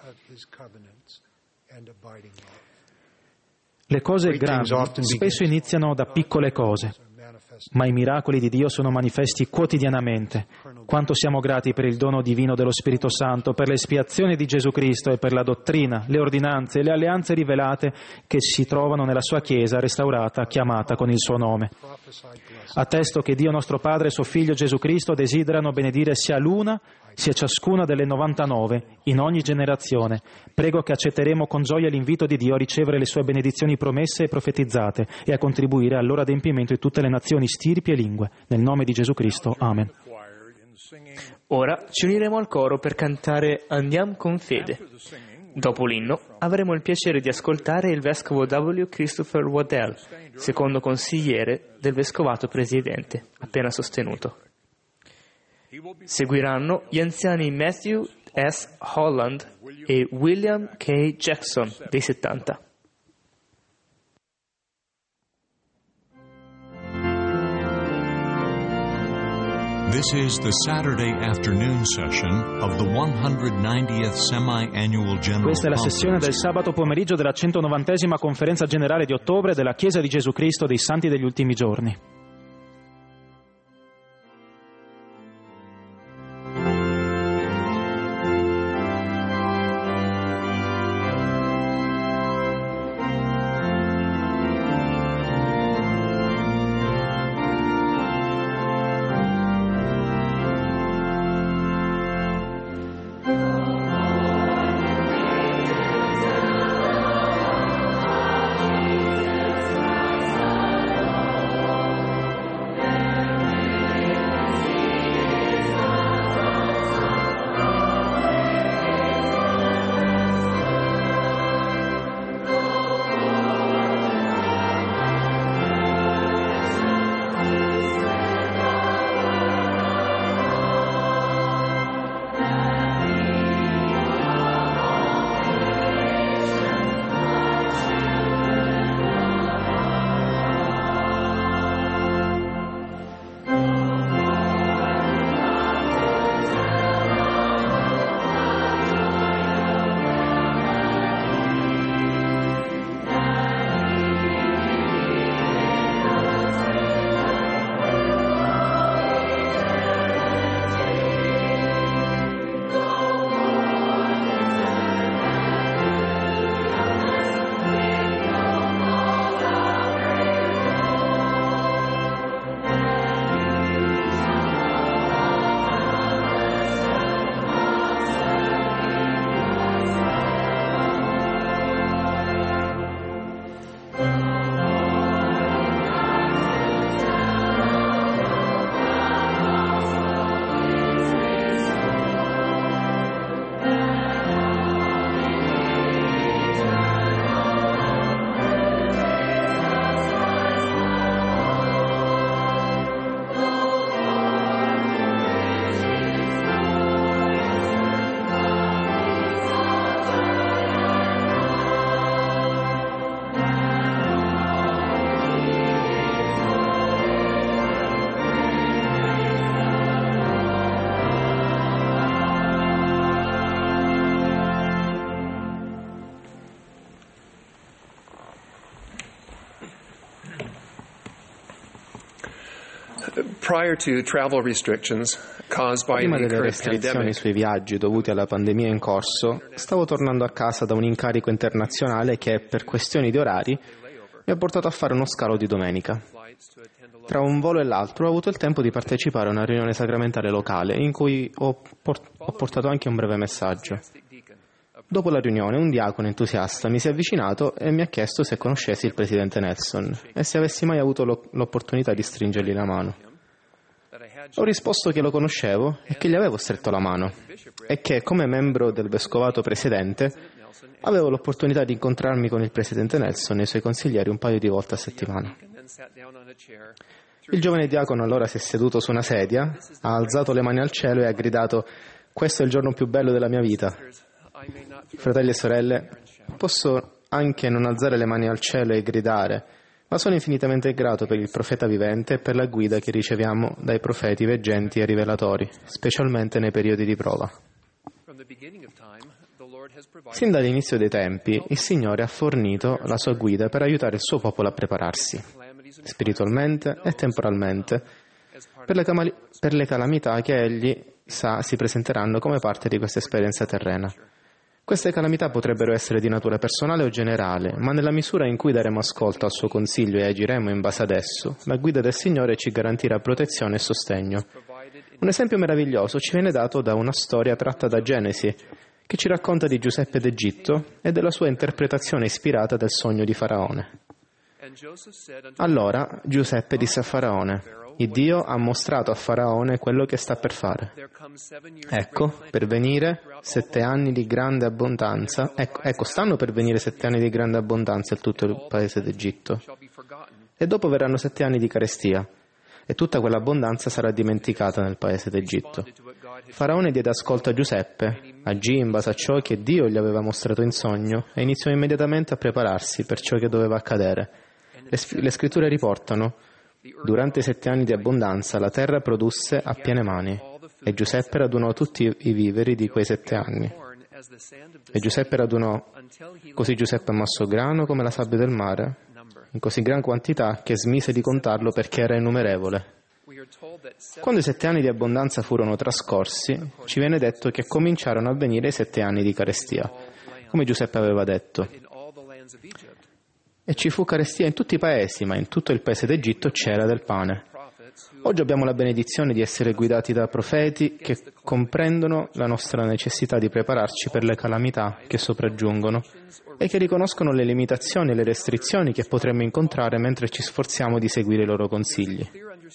Le cose grandi spesso iniziano da piccole cose, ma i miracoli di Dio sono manifesti quotidianamente. Quanto siamo grati per il dono divino dello Spirito Santo, per l'espiazione di Gesù Cristo e per la dottrina, le ordinanze e le alleanze rivelate che si trovano nella sua Chiesa restaurata, chiamata con il suo nome. Attesto che Dio nostro Padre e suo Figlio Gesù Cristo desiderano benedire sia l'una sia ciascuna delle 99 in ogni generazione. Prego che accetteremo con gioia l'invito di Dio a ricevere le sue benedizioni promesse e profetizzate e a contribuire al loro adempimento in tutte le nazioni, stirpi e lingue. Nel nome di Gesù Cristo. Amen. Ora ci uniremo al coro per cantare Andiam con fede. Dopo l'inno avremo il piacere di ascoltare il vescovo W. Christopher Waddell, secondo consigliere del vescovato presidente, appena sostenuto. Seguiranno gli anziani Matthew S. Holland e William K. Jackson, dei 70. This is the Saturday afternoon session of the 190th semi-annual General Questa è la sessione del sabato pomeriggio della 190esima conferenza generale di ottobre della Chiesa di Gesù Cristo dei Santi degli Ultimi Giorni. Prima delle restrizioni sui viaggi dovuti alla pandemia in corso, stavo tornando a casa da un incarico internazionale che, per questioni di orari, mi ha portato a fare uno scalo di domenica. Tra un volo e l'altro ho avuto il tempo di partecipare a una riunione sacramentale locale in cui ho portato anche un breve messaggio. Dopo la riunione, un diacono entusiasta mi si è avvicinato e mi ha chiesto se conoscessi il presidente Nelson e se avessi mai avuto l'opportunità di stringergli la mano. Ho risposto che lo conoscevo e che gli avevo stretto la mano e che, come membro del vescovato presidente, avevo l'opportunità di incontrarmi con il presidente Nelson e i suoi consiglieri un paio di volte a settimana. Il giovane diacono allora si è seduto su una sedia, ha alzato le mani al cielo e ha gridato: «Questo è il giorno più bello della mia vita». Fratelli e sorelle, posso anche non alzare le mani al cielo e gridare, ma sono infinitamente grato per il profeta vivente e per la guida che riceviamo dai profeti veggenti e rivelatori, specialmente nei periodi di prova. Sin dall'inizio dei tempi, il Signore ha fornito la sua guida per aiutare il suo popolo a prepararsi, spiritualmente e temporalmente, per le calamità che Egli sa si presenteranno come parte di questa esperienza terrena. Queste calamità potrebbero essere di natura personale o generale, ma nella misura in cui daremo ascolto al suo consiglio e agiremo in base ad esso, la guida del Signore ci garantirà protezione e sostegno. Un esempio meraviglioso ci viene dato da una storia tratta da Genesi, che ci racconta di Giuseppe d'Egitto e della sua interpretazione ispirata del sogno di Faraone. Allora Giuseppe disse a Faraone: Il Dio ha mostrato a Faraone quello che sta per fare. Ecco, per venire 7 anni di grande abbondanza. Ecco, stanno per venire 7 anni di grande abbondanza in tutto il paese d'Egitto. E dopo verranno 7 anni di carestia. E tutta quell'abbondanza sarà dimenticata nel paese d'Egitto. Faraone diede ascolto a Giuseppe, agì in base a ciò che Dio gli aveva mostrato in sogno e iniziò immediatamente a prepararsi per ciò che doveva accadere. Le scritture riportano: durante i 7 anni di abbondanza la terra produsse a piene mani e Giuseppe radunò tutti i viveri di quei 7 anni. E Giuseppe radunò, così Giuseppe ammassò grano come la sabbia del mare, in così gran quantità che smise di contarlo perché era innumerevole. Quando i 7 anni di abbondanza furono trascorsi, ci viene detto che cominciarono a venire i 7 anni di carestia, come Giuseppe aveva detto. E ci fu carestia in tutti i paesi, ma in tutto il paese d'Egitto c'era del pane. Oggi abbiamo la benedizione di essere guidati da profeti che comprendono la nostra necessità di prepararci per le calamità che sopraggiungono e che riconoscono le limitazioni e le restrizioni che potremmo incontrare mentre ci sforziamo di seguire i loro consigli.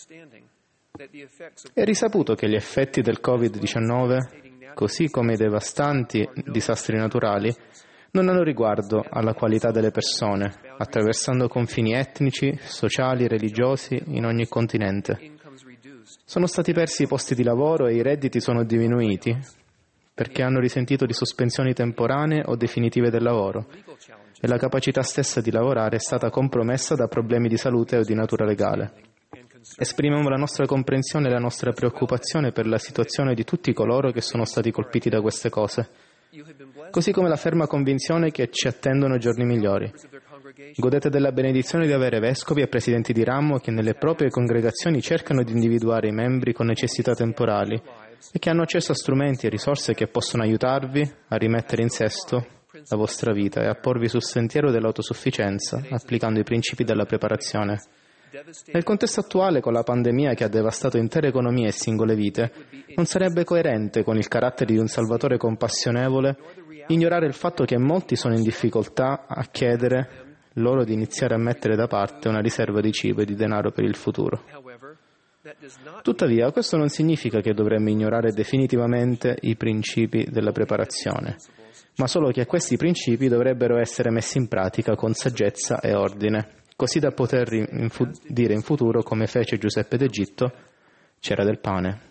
È risaputo che gli effetti del Covid-19, così come i devastanti disastri naturali, non hanno riguardo alla qualità delle persone, attraversando confini etnici, sociali, religiosi in ogni continente. Sono stati persi i posti di lavoro e i redditi sono diminuiti perché hanno risentito di sospensioni temporanee o definitive del lavoro e la capacità stessa di lavorare è stata compromessa da problemi di salute o di natura legale. Esprimiamo la nostra comprensione e la nostra preoccupazione per la situazione di tutti coloro che sono stati colpiti da queste cose, così come la ferma convinzione che ci attendono giorni migliori. Godete della benedizione di avere vescovi e presidenti di ramo che nelle proprie congregazioni cercano di individuare i membri con necessità temporali e che hanno accesso a strumenti e risorse che possono aiutarvi a rimettere in sesto la vostra vita e a porvi sul sentiero dell'autosufficienza, applicando i principi della preparazione. Nel contesto attuale, con la pandemia che ha devastato intere economie e singole vite, non sarebbe coerente con il carattere di un Salvatore compassionevole ignorare il fatto che molti sono in difficoltà a chiedere loro di iniziare a mettere da parte una riserva di cibo e di denaro per il futuro. Tuttavia, questo non significa che dovremmo ignorare definitivamente i principi della preparazione, ma solo che questi principi dovrebbero essere messi in pratica con saggezza e ordine, così da poter dire in futuro, come fece Giuseppe d'Egitto, c'era del pane.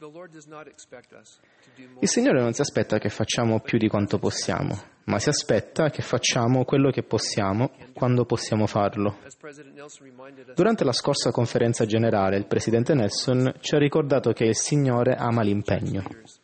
Il Signore non si aspetta che facciamo più di quanto possiamo, ma si aspetta che facciamo quello che possiamo quando possiamo farlo. Durante la scorsa conferenza generale, il Presidente Nelson ci ha ricordato che il Signore ama l'impegno.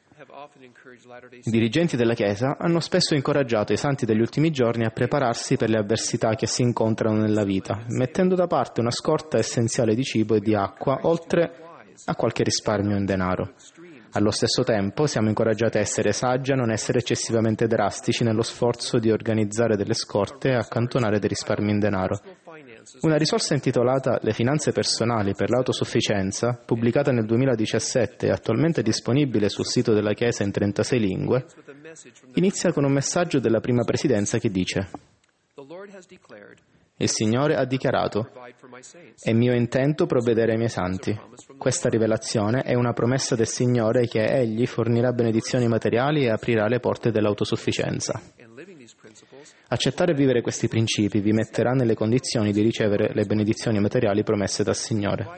I dirigenti della Chiesa hanno spesso incoraggiato i santi degli ultimi giorni a prepararsi per le avversità che si incontrano nella vita, mettendo da parte una scorta essenziale di cibo e di acqua, oltre a qualche risparmio in denaro. Allo stesso tempo siamo incoraggiati a essere saggi, a non essere eccessivamente drastici nello sforzo di organizzare delle scorte e accantonare dei risparmi in denaro. Una risorsa intitolata Le finanze personali per l'autosufficienza, pubblicata nel 2017 e attualmente disponibile sul sito della Chiesa in 36 lingue, inizia con un messaggio della prima presidenza che dice: Il Signore ha dichiarato: è mio intento provvedere ai miei santi. Questa rivelazione è una promessa del Signore che Egli fornirà benedizioni materiali e aprirà le porte dell'autosufficienza. Accettare e vivere questi principi vi metterà nelle condizioni di ricevere le benedizioni materiali promesse dal Signore.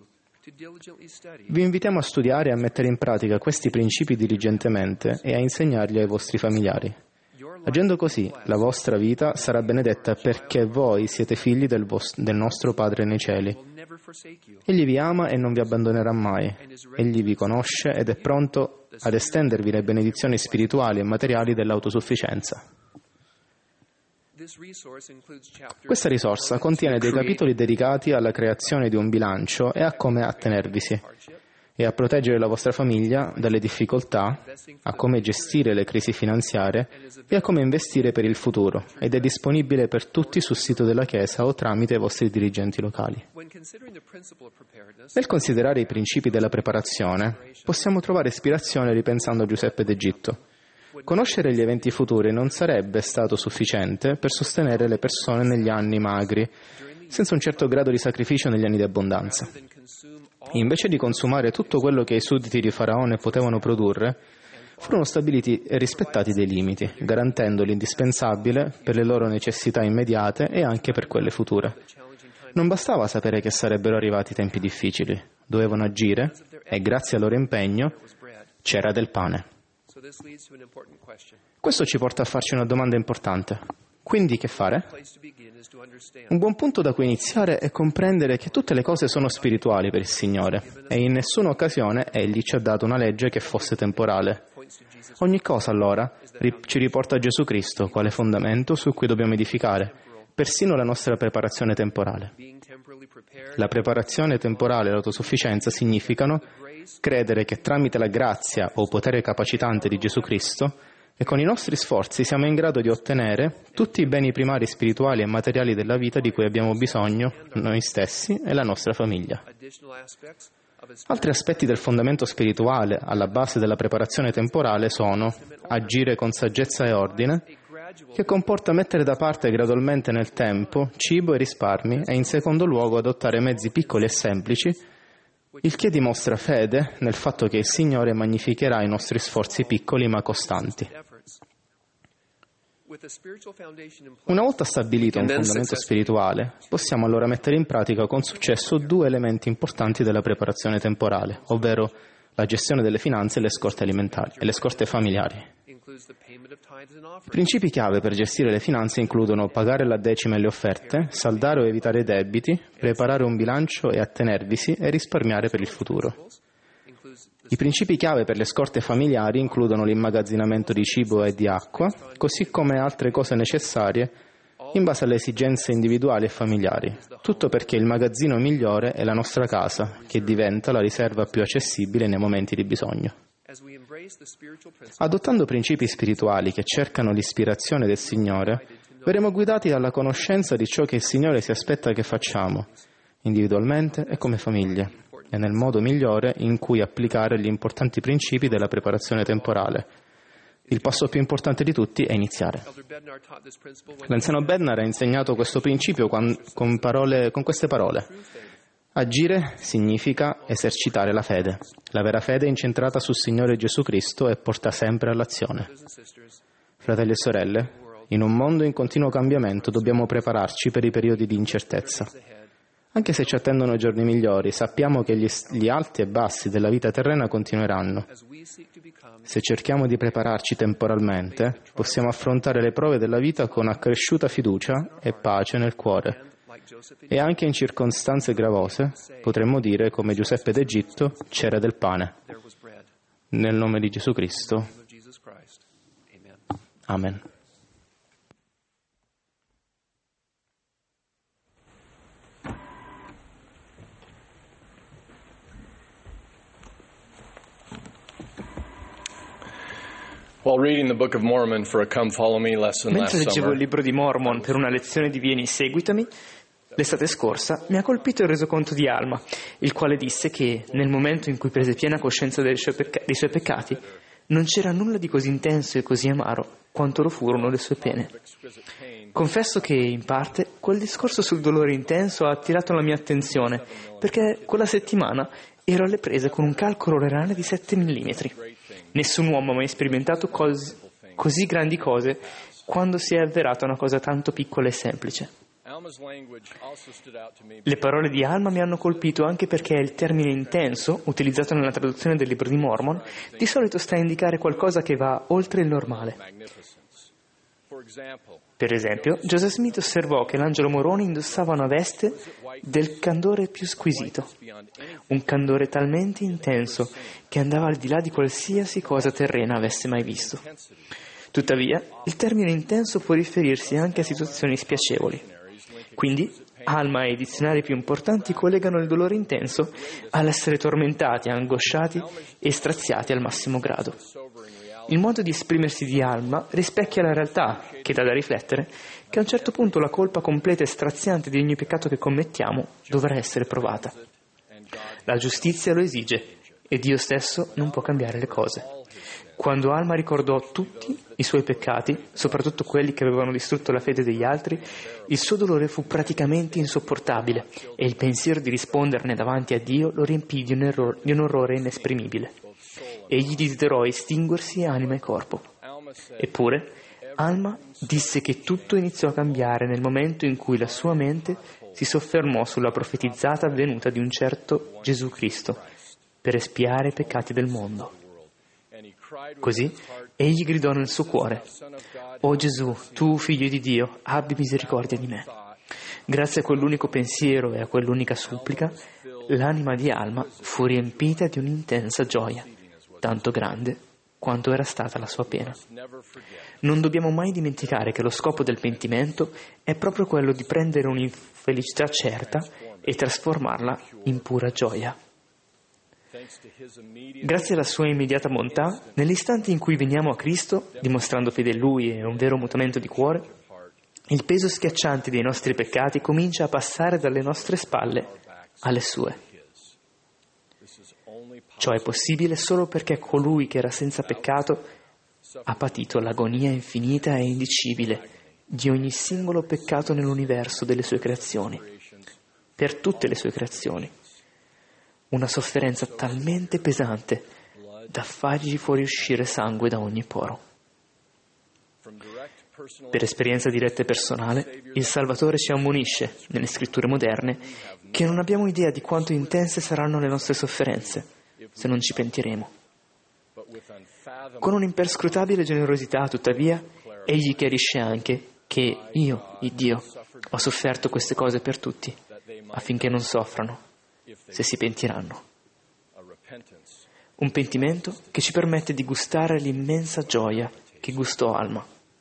Vi invitiamo a studiare e a mettere in pratica questi principi diligentemente e a insegnarli ai vostri familiari. Agendo così, la vostra vita sarà benedetta perché voi siete figli del nostro Padre nei cieli. Egli vi ama e non vi abbandonerà mai. Egli vi conosce ed è pronto ad estendervi le benedizioni spirituali e materiali dell'autosufficienza. Questa risorsa contiene dei capitoli dedicati alla creazione di un bilancio e a come attenervisi, e a proteggere la vostra famiglia dalle difficoltà, a come gestire le crisi finanziarie e a come investire per il futuro, ed è disponibile per tutti sul sito della Chiesa o tramite i vostri dirigenti locali. Nel considerare i principi della preparazione, possiamo trovare ispirazione ripensando a Giuseppe d'Egitto. Conoscere gli eventi futuri non sarebbe stato sufficiente per sostenere le persone negli anni magri senza un certo grado di sacrificio negli anni di abbondanza. Invece di consumare tutto quello che i sudditi di Faraone potevano produrre, furono stabiliti e rispettati dei limiti, garantendo l'indispensabile per le loro necessità immediate e anche per quelle future. Non bastava sapere che sarebbero arrivati tempi difficili, dovevano agire e grazie al loro impegno c'era del pane. Questo ci porta a farci una domanda importante. Quindi che fare? Un buon punto da cui iniziare è comprendere che tutte le cose sono spirituali per il Signore e in nessuna occasione Egli ci ha dato una legge che fosse temporale. Ogni cosa, allora, ci riporta a Gesù Cristo quale fondamento su cui dobbiamo edificare, persino la nostra preparazione temporale. La preparazione temporale e l'autosufficienza significano credere che tramite la grazia o potere capacitante di Gesù Cristo e con i nostri sforzi siamo in grado di ottenere tutti i beni primari spirituali e materiali della vita di cui abbiamo bisogno noi stessi e la nostra famiglia. Altri aspetti del fondamento spirituale alla base della preparazione temporale sono agire con saggezza e ordine, che comporta mettere da parte gradualmente nel tempo cibo e risparmi e in secondo luogo adottare mezzi piccoli e semplici, il che dimostra fede nel fatto che il Signore magnificherà i nostri sforzi piccoli ma costanti. Una volta stabilito un fondamento spirituale, possiamo allora mettere in pratica con successo due elementi importanti della preparazione temporale, ovvero la gestione delle finanze e le scorte alimentari e le scorte familiari. I principi chiave per gestire le finanze includono pagare la decima e le offerte, saldare o evitare i debiti, preparare un bilancio e attenervisi e risparmiare per il futuro. I principi chiave per le scorte familiari includono l'immagazzinamento di cibo e di acqua, così come altre cose necessarie in base alle esigenze individuali e familiari. Tutto perché il magazzino migliore è la nostra casa, che diventa la riserva più accessibile nei momenti di bisogno. Adottando principi spirituali che cercano l'ispirazione del Signore, verremo guidati dalla conoscenza di ciò che il Signore si aspetta che facciamo, individualmente e come famiglie, e nel modo migliore in cui applicare gli importanti principi della preparazione temporale. Il passo più importante di tutti è iniziare. L'anziano Bednar ha insegnato questo principio con queste parole. Agire significa esercitare la fede. La vera fede è incentrata sul Signore Gesù Cristo e porta sempre all'azione. Fratelli e sorelle, in un mondo in continuo cambiamento dobbiamo prepararci per i periodi di incertezza. Anche se ci attendono giorni migliori, sappiamo che gli alti e bassi della vita terrena continueranno. Se cerchiamo di prepararci temporalmente, possiamo affrontare le prove della vita con accresciuta fiducia e pace nel cuore. E anche in circostanze gravose, potremmo dire, come Giuseppe d'Egitto, c'era del pane. Nel nome di Gesù Cristo. Amen. Mentre leggevo il libro di Mormon per una lezione di Vieni, seguitami, l'estate scorsa mi ha colpito il resoconto di Alma, il quale disse che nel momento in cui prese piena coscienza dei suoi peccati non c'era nulla di così intenso e così amaro quanto lo furono le sue pene. Confesso che, in parte, quel discorso sul dolore intenso ha attirato la mia attenzione, perché quella settimana ero alle prese con un calcolo renale di 7 mm. Nessun uomo ha mai sperimentato così grandi cose quando si è avverata una cosa tanto piccola e semplice. Le parole di Alma mi hanno colpito anche perché il termine intenso, utilizzato nella traduzione del libro di Mormon, di solito sta a indicare qualcosa che va oltre il normale. Per esempio, Joseph Smith osservò che l'angelo Moroni indossava una veste del candore più squisito, un candore talmente intenso che andava al di là di qualsiasi cosa terrena avesse mai visto. Tuttavia, il termine intenso può riferirsi anche a situazioni spiacevoli. Quindi, Alma e i dizionari più importanti collegano il dolore intenso all'essere tormentati, angosciati e straziati al massimo grado. Il modo di esprimersi di Alma rispecchia la realtà, che dà da riflettere, che a un certo punto la colpa completa e straziante di ogni peccato che commettiamo dovrà essere provata. La giustizia lo esige e Dio stesso non può cambiare le cose. Quando Alma ricordò tutti i suoi peccati, soprattutto quelli che avevano distrutto la fede degli altri, il suo dolore fu praticamente insopportabile e il pensiero di risponderne davanti a Dio lo riempì di un orrore inesprimibile. Egli desiderò estinguersi anima e corpo. Eppure, Alma disse che tutto iniziò a cambiare nel momento in cui la sua mente si soffermò sulla profetizzata venuta di un certo Gesù Cristo per espiare i peccati del mondo. Così egli gridò nel suo cuore: «O Gesù, tu figlio di Dio, abbi misericordia di me». Grazie a quell'unico pensiero e a quell'unica supplica, l'anima di Alma fu riempita di un'intensa gioia, tanto grande quanto era stata la sua pena. Non dobbiamo mai dimenticare che lo scopo del pentimento è proprio quello di prendere un'infelicità certa e trasformarla in pura gioia. Grazie alla sua immediata bontà, nell'istante in cui veniamo a Cristo, dimostrando fede in Lui e un vero mutamento di cuore, il peso schiacciante dei nostri peccati comincia a passare dalle nostre spalle alle sue. Ciò è possibile solo perché colui che era senza peccato ha patito l'agonia infinita e indicibile di ogni singolo peccato nell'universo delle sue creazioni, per tutte le sue creazioni. Una sofferenza talmente pesante da fargli fuoriuscire sangue da ogni poro. Per esperienza diretta e personale, il Salvatore ci ammonisce, nelle scritture moderne, che non abbiamo idea di quanto intense saranno le nostre sofferenze, se non ci pentiremo. Con un'imperscrutabile generosità, tuttavia, egli chiarisce anche che io, il Dio, ho sofferto queste cose per tutti, affinché non soffrano, se si pentiranno. Un pentimento che ci permette di gustare l'immensa gioia che gustò Alma.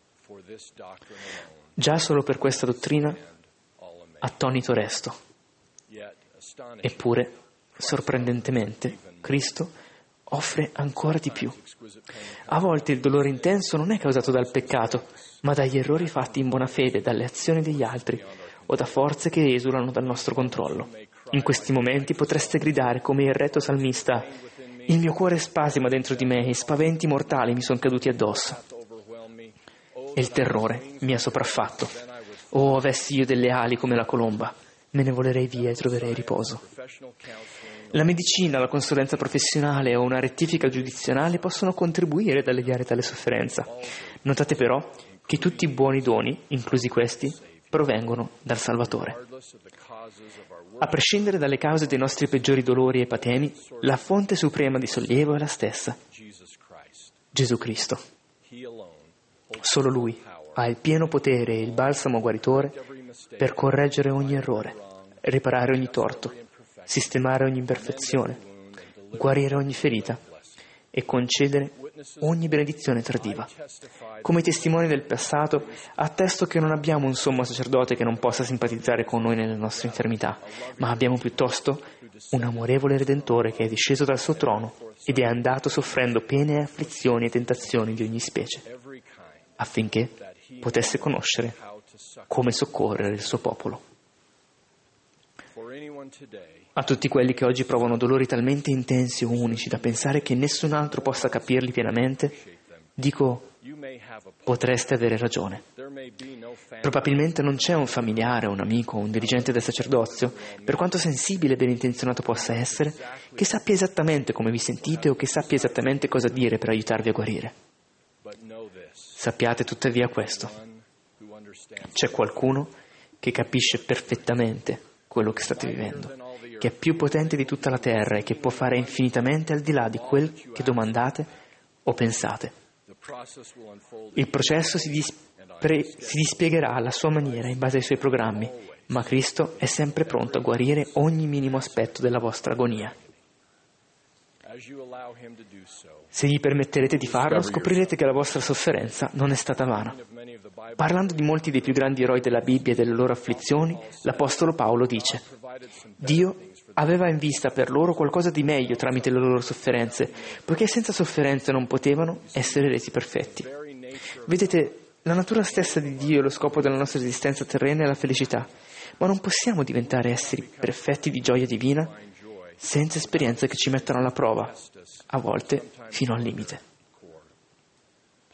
Già solo per questa dottrina, attonito resto. Eppure, sorprendentemente, Cristo offre ancora di più. A volte il dolore intenso non è causato dal peccato, ma dagli errori fatti in buona fede, dalle azioni degli altri o da forze che esulano dal nostro controllo. In questi momenti potreste gridare come il retto salmista: «Il mio cuore spasima dentro di me e spaventi mortali mi sono caduti addosso. E il terrore mi ha sopraffatto. Oh, avessi io delle ali come la colomba, me ne volerei via e troverei riposo». La medicina, la consulenza professionale o una rettifica giudizionale possono contribuire ad alleviare tale sofferenza. Notate però che tutti i buoni doni, inclusi questi, provengono dal Salvatore. A prescindere dalle cause dei nostri peggiori dolori e patemi, la fonte suprema di sollievo è la stessa: Gesù Cristo. Solo Lui ha il pieno potere e il balsamo guaritore per correggere ogni errore, riparare ogni torto, sistemare ogni imperfezione, guarire ogni ferita e concedere ogni benedizione tardiva. Come testimoni del passato, attesto che non abbiamo un sommo sacerdote che non possa simpatizzare con noi nelle nostre infermità, ma abbiamo piuttosto un amorevole Redentore che è disceso dal suo trono ed è andato soffrendo pene e afflizioni e tentazioni di ogni specie, affinché potesse conoscere come soccorrere il suo popolo. A tutti quelli che oggi provano dolori talmente intensi o unici da pensare che nessun altro possa capirli pienamente, dico: potreste avere ragione. Probabilmente non c'è un familiare, un amico, un dirigente del sacerdozio, per quanto sensibile e ben intenzionato possa essere, che sappia esattamente come vi sentite o che sappia esattamente cosa dire per aiutarvi a guarire. Sappiate tuttavia questo: c'è qualcuno che capisce perfettamente quello che state vivendo, che è più potente di tutta la terra e che può fare infinitamente al di là di quel che domandate o pensate. Il processo si dispiegherà alla sua maniera in base ai suoi programmi, ma Cristo è sempre pronto a guarire ogni minimo aspetto della vostra agonia. Se gli permetterete di farlo, scoprirete che la vostra sofferenza non è stata vana. Parlando di molti dei più grandi eroi della Bibbia e delle loro afflizioni, l'Apostolo Paolo dice: Dio aveva in vista per loro qualcosa di meglio tramite le loro sofferenze, poiché senza sofferenze non potevano essere resi perfetti. Vedete, la natura stessa di Dio e lo scopo della nostra esistenza terrena è la felicità, ma non possiamo diventare esseri perfetti di gioia divina senza esperienze che ci mettano alla prova, a volte fino al limite.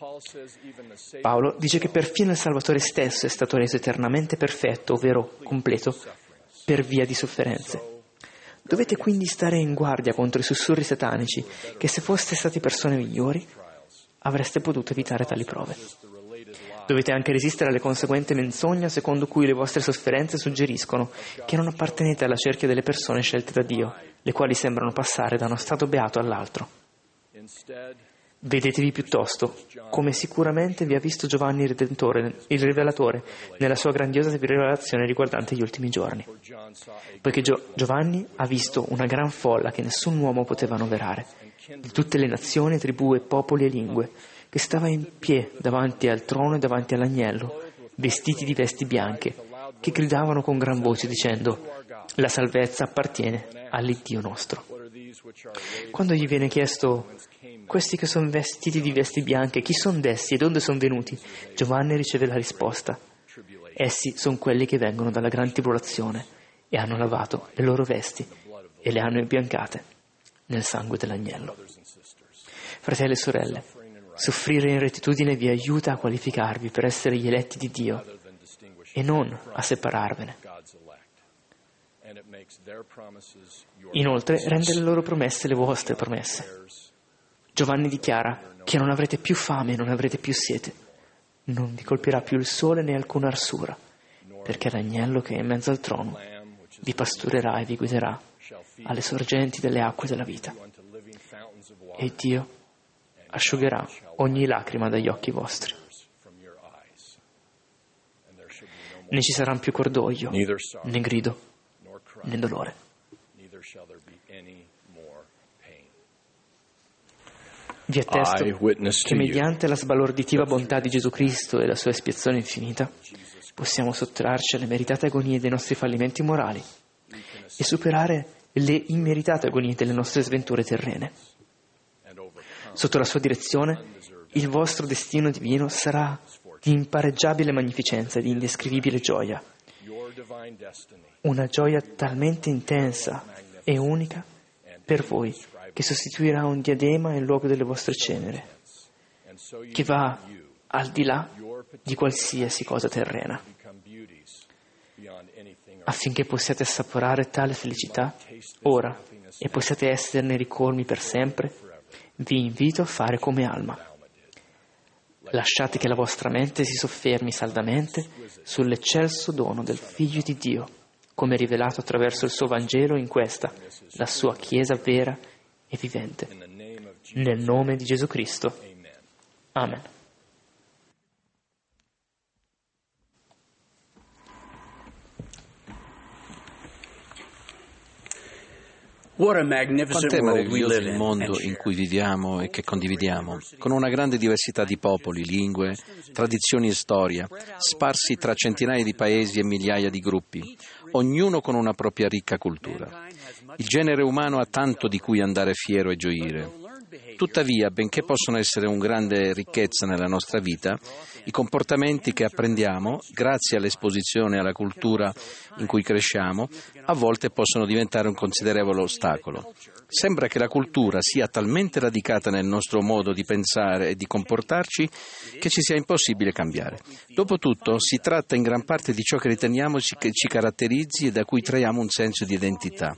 Paolo dice che perfino il Salvatore stesso è stato reso eternamente perfetto, ovvero completo, per via di sofferenze. Dovete quindi stare in guardia contro i sussurri satanici che, se foste stati persone migliori, avreste potuto evitare tali prove. Dovete anche resistere alle conseguenti menzogne secondo cui le vostre sofferenze suggeriscono che non appartenete alla cerchia delle persone scelte da Dio, le quali sembrano passare da uno stato beato all'altro. Vedetevi piuttosto come sicuramente vi ha visto Giovanni il Redentore, il Rivelatore, nella sua grandiosa rivelazione riguardante gli ultimi giorni. Poiché Giovanni ha visto una gran folla che nessun uomo poteva annoverare, di tutte le nazioni, tribù e popoli e lingue, che stava in piedi davanti al trono e davanti all'agnello, vestiti di vesti bianche, che gridavano con gran voce dicendo: la salvezza appartiene all'Iddio nostro. Quando gli viene chiesto: questi che sono vestiti di vesti bianche, chi sono essi e dove sono venuti? Giovanni riceve la risposta: essi sono quelli che vengono dalla gran tribolazione e hanno lavato le loro vesti e le hanno imbiancate nel sangue dell'agnello. Fratelli e sorelle, soffrire in rettitudine vi aiuta a qualificarvi per essere gli eletti di Dio e non a separarvene. Inoltre rende le loro promesse le vostre promesse. Giovanni dichiara che non avrete più fame e non avrete più sete, non vi colpirà più il sole né alcuna arsura, perché l'agnello che è in mezzo al trono vi pasturerà e vi guiderà alle sorgenti delle acque della vita. E Dio asciugherà ogni lacrima dagli occhi vostri. Ne ci saranno più cordoglio, né grido, né dolore. Vi attesto che mediante la sbalorditiva bontà di Gesù Cristo e la sua espiazione infinita possiamo sottrarci alle meritate agonie dei nostri fallimenti morali e superare le immeritate agonie delle nostre sventure terrene. Sotto la sua direzione, il vostro destino divino sarà di impareggiabile magnificenza e di indescrivibile gioia. Una gioia talmente intensa e unica per voi che sostituirà un diadema in luogo delle vostre ceneri, che va al di là di qualsiasi cosa terrena. Affinché possiate assaporare tale felicità ora e possiate esserne ricolmi per sempre, vi invito a fare come Alma. Lasciate che la vostra mente si soffermi saldamente sull'eccelso dono del Figlio di Dio, come rivelato attraverso il suo Vangelo in questa, la sua Chiesa vera e vivente. Nel nome di Gesù Cristo. Amen. Quanto è meraviglioso il mondo in cui viviamo e che condividiamo, con una grande diversità di popoli, lingue, tradizioni e storia, sparsi tra centinaia di paesi e migliaia di gruppi, ognuno con una propria ricca cultura. Il genere umano ha tanto di cui andare fiero e gioire. Tuttavia, benché possono essere una grande ricchezza nella nostra vita, i comportamenti che apprendiamo, grazie all'esposizione alla cultura in cui cresciamo, a volte possono diventare un considerevole ostacolo. Sembra che la cultura sia talmente radicata nel nostro modo di pensare e di comportarci che ci sia impossibile cambiare. Dopotutto, si tratta in gran parte di ciò che riteniamo che ci caratterizzi e da cui traiamo un senso di identità.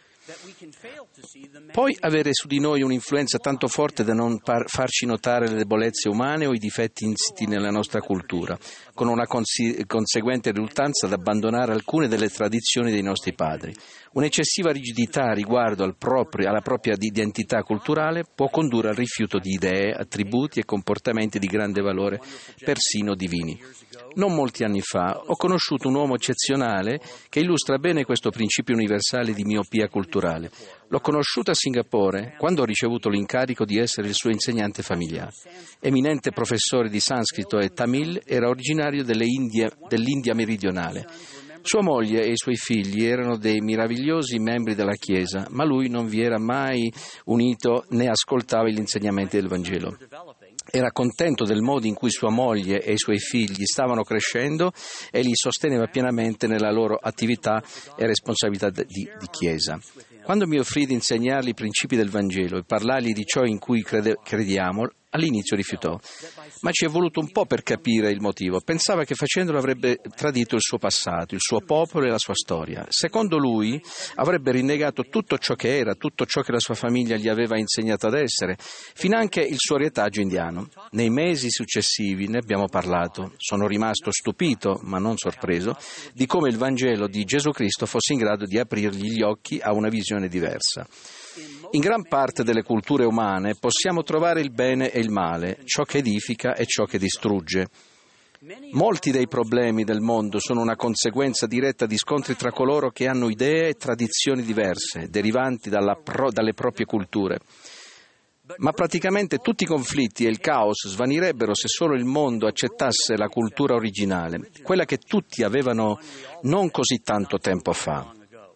Poi avere su di noi un'influenza tanto forte da non farci notare le debolezze umane o i difetti insiti nella nostra cultura, con una conseguente riluttanza ad abbandonare alcune delle tradizioni dei nostri padri. Un'eccessiva rigidità riguardo alla propria identità culturale può condurre al rifiuto di idee, attributi e comportamenti di grande valore, persino divini. Non molti anni fa ho conosciuto un uomo eccezionale che illustra bene questo principio universale di miopia culturale. L'ho conosciuto a Singapore quando ho ricevuto l'incarico di essere il suo insegnante familiare. Eminente professore di sanscrito e tamil, era originario dell'India meridionale. Sua moglie e i suoi figli erano dei meravigliosi membri della Chiesa, ma lui non vi era mai unito né ascoltava gli insegnamenti del Vangelo. Era contento del modo in cui sua moglie e i suoi figli stavano crescendo e li sosteneva pienamente nella loro attività e responsabilità di Chiesa. Quando mi offrì di insegnargli i principi del Vangelo e parlargli di ciò in cui crediamo, All'inizio rifiutò, ma ci è voluto un po' per capire il motivo. Pensava che facendolo avrebbe tradito il suo passato, il suo popolo e la sua storia. Secondo lui avrebbe rinnegato tutto ciò che era, tutto ciò che la sua famiglia gli aveva insegnato ad essere, finanche il suo retaggio indiano. Nei mesi successivi ne abbiamo parlato. Sono rimasto stupito, ma non sorpreso, di come il Vangelo di Gesù Cristo fosse in grado di aprirgli gli occhi a una visione diversa. In gran parte delle culture umane possiamo trovare il bene e il male, ciò che edifica e ciò che distrugge. Molti dei problemi del mondo sono una conseguenza diretta di scontri tra coloro che hanno idee e tradizioni diverse, derivanti dalle proprie culture. Ma praticamente tutti i conflitti e il caos svanirebbero se solo il mondo accettasse la cultura originale, quella che tutti avevano non così tanto tempo fa.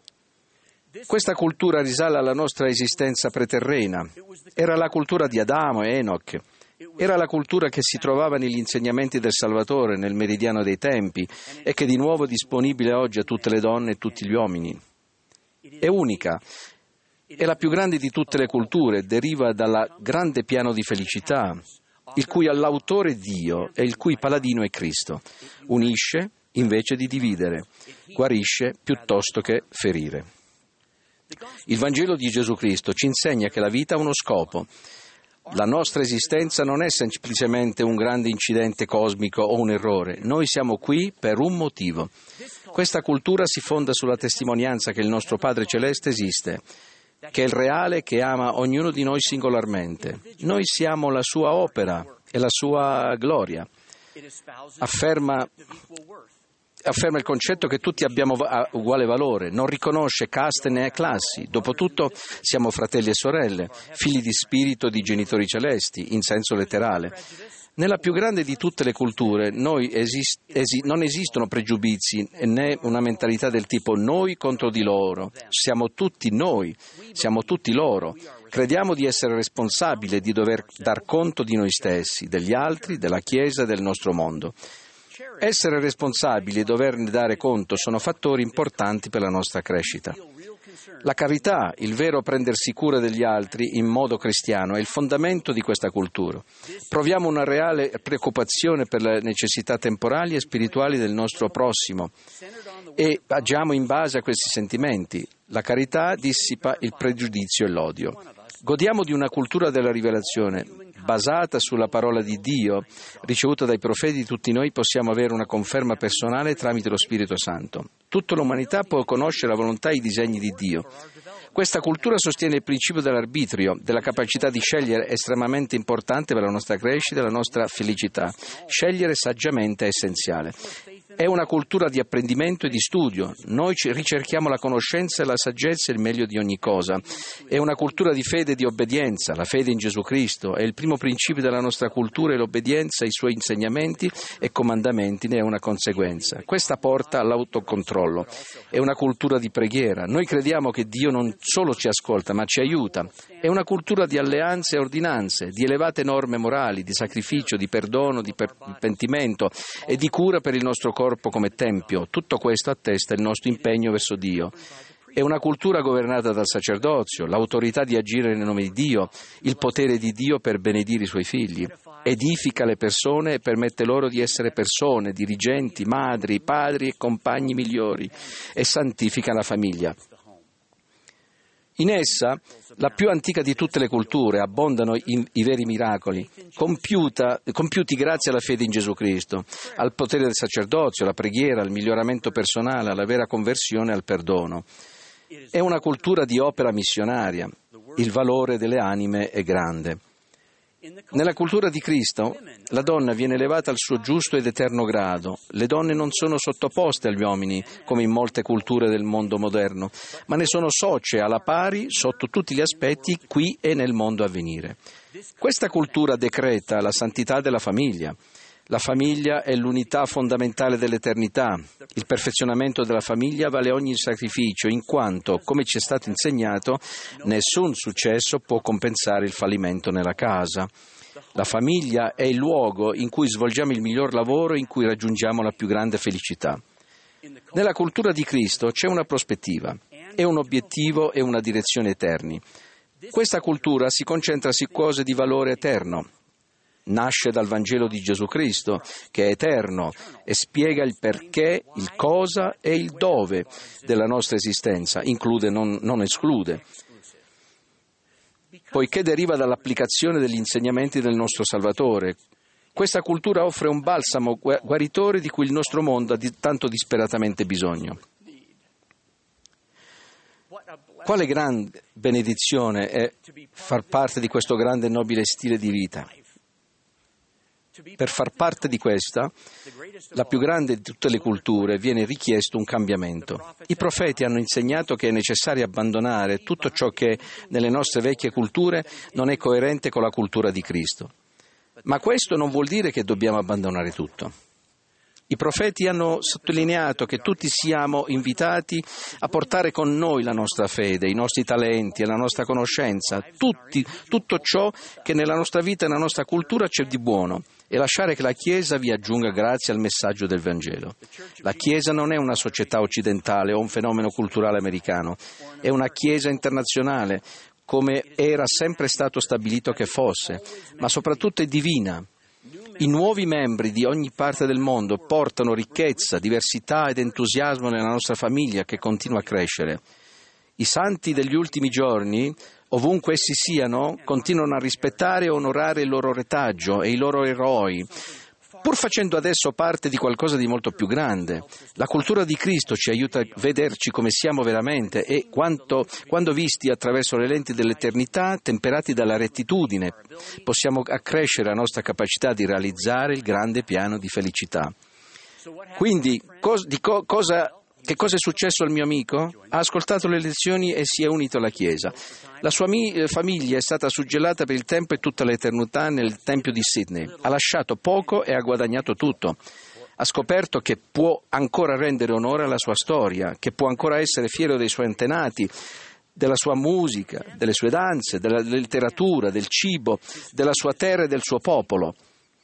Questa cultura risale alla nostra esistenza preterrena. Era la cultura di Adamo e Enoch. Era la cultura che si trovava negli insegnamenti del Salvatore, nel meridiano dei tempi, e che è di nuovo disponibile oggi a tutte le donne e tutti gli uomini. È unica. È la più grande di tutte le culture, deriva dal grande piano di felicità, il cui allautore è Dio e il cui paladino è Cristo. Unisce invece di dividere, guarisce piuttosto che ferire. Il Vangelo di Gesù Cristo ci insegna che la vita ha uno scopo. La nostra esistenza non è semplicemente un grande incidente cosmico o un errore. Noi siamo qui per un motivo. Questa cultura si fonda sulla testimonianza che il nostro Padre Celeste esiste, che è il reale che ama ognuno di noi singolarmente. Noi siamo la sua opera e la sua gloria. Afferma il concetto che tutti abbiamo uguale valore, non riconosce caste né classi. Dopotutto siamo fratelli e sorelle, figli di spirito di genitori celesti, in senso letterale. Nella più grande di tutte le culture non esistono pregiudizi né una mentalità del tipo noi contro di loro. Siamo tutti noi, siamo tutti loro. Crediamo di essere responsabili e di dover dar conto di noi stessi, degli altri, della Chiesa e del nostro mondo. Essere responsabili e doverne dare conto sono fattori importanti per la nostra crescita. La carità, il vero prendersi cura degli altri in modo cristiano, è il fondamento di questa cultura. Proviamo una reale preoccupazione per le necessità temporali e spirituali del nostro prossimo e agiamo in base a questi sentimenti. La carità dissipa il pregiudizio e l'odio. Godiamo di una cultura della rivelazione basata sulla parola di Dio, ricevuta dai profeti. Tutti noi possiamo avere una conferma personale tramite lo Spirito Santo. Tutta l'umanità può conoscere la volontà e i disegni di Dio. Questa cultura sostiene il principio dell'arbitrio, della capacità di scegliere, estremamente importante per la nostra crescita e la nostra felicità. Scegliere saggiamente è essenziale. È una cultura di apprendimento e di studio. Noi ricerchiamo la conoscenza e la saggezza e il meglio di ogni cosa. È una cultura di fede e di obbedienza. La fede in Gesù Cristo è il primo principio della nostra cultura e l'obbedienza ai suoi insegnamenti e comandamenti ne è una conseguenza. Questa porta all'autocontrollo. È una cultura di preghiera. Noi crediamo che Dio non solo ci ascolta, ma ci aiuta. È una cultura di alleanze e ordinanze, di elevate norme morali, di sacrificio, di perdono, di pentimento e di cura per il nostro corpo come tempio. Tutto questo attesta il nostro impegno verso Dio. È una cultura governata dal sacerdozio, l'autorità di agire nel nome di Dio, il potere di Dio per benedire i suoi figli. Edifica le persone e permette loro di essere persone, dirigenti, madri, padri e compagni migliori, e santifica la famiglia. In essa, la più antica di tutte le culture, abbondano i veri miracoli, compiuti grazie alla fede in Gesù Cristo, al potere del sacerdozio, alla preghiera, al miglioramento personale, alla vera conversione e al perdono. È una cultura di opera missionaria. Il valore delle anime è grande. Nella cultura di Cristo, la donna viene elevata al suo giusto ed eterno grado. Le donne non sono sottoposte agli uomini, come in molte culture del mondo moderno, ma ne sono socie alla pari sotto tutti gli aspetti qui e nel mondo a venire. Questa cultura decreta la santità della famiglia. La famiglia è l'unità fondamentale dell'eternità. Il perfezionamento della famiglia vale ogni sacrificio, in quanto, come ci è stato insegnato, nessun successo può compensare il fallimento nella casa. La famiglia è il luogo in cui svolgiamo il miglior lavoro, in cui raggiungiamo la più grande felicità. Nella cultura di Cristo c'è una prospettiva, è un obiettivo e una direzione eterni. Questa cultura si concentra su cose di valore eterno. nasce dal Vangelo di Gesù Cristo, che è eterno e spiega il perché, il cosa e il dove della nostra esistenza, include, non esclude, poiché deriva dall'applicazione degli insegnamenti del nostro Salvatore. Questa cultura offre un balsamo guaritore di cui il nostro mondo ha tanto disperatamente bisogno. Quale grande benedizione è far parte di questo grande e nobile stile di vita. Per far parte di questa, la più grande di tutte le culture, viene richiesto un cambiamento. I profeti hanno insegnato che è necessario abbandonare tutto ciò che nelle nostre vecchie culture non è coerente con la cultura di Cristo. Ma questo non vuol dire che dobbiamo abbandonare tutto. I profeti hanno sottolineato che tutti siamo invitati a portare con noi la nostra fede, i nostri talenti e la nostra conoscenza, tutto ciò che nella nostra vita e nella nostra cultura c'è di buono, e lasciare che la Chiesa vi aggiunga grazie al messaggio del Vangelo. La Chiesa non è una società occidentale o un fenomeno culturale americano, è una Chiesa internazionale, come era sempre stato stabilito che fosse, ma soprattutto è divina. I nuovi membri di ogni parte del mondo portano ricchezza, diversità ed entusiasmo nella nostra famiglia che continua a crescere. I santi degli ultimi giorni, ovunque essi siano, continuano a rispettare e onorare il loro retaggio e i loro eroi, pur facendo adesso parte di qualcosa di molto più grande. La cultura di Cristo ci aiuta a vederci come siamo veramente e quando visti attraverso le lenti dell'eternità, temperati dalla rettitudine, possiamo accrescere la nostra capacità di realizzare il grande piano di felicità. Quindi, che cosa è successo al mio amico? Ha ascoltato le lezioni e si è unito alla Chiesa. La sua famiglia è stata suggellata per il tempo e tutta l'eternità nel Tempio di Sydney. Ha lasciato poco e ha guadagnato tutto. Ha scoperto che può ancora rendere onore alla sua storia, che può ancora essere fiero dei suoi antenati, della sua musica, delle sue danze, della letteratura, del cibo, della sua terra e del suo popolo.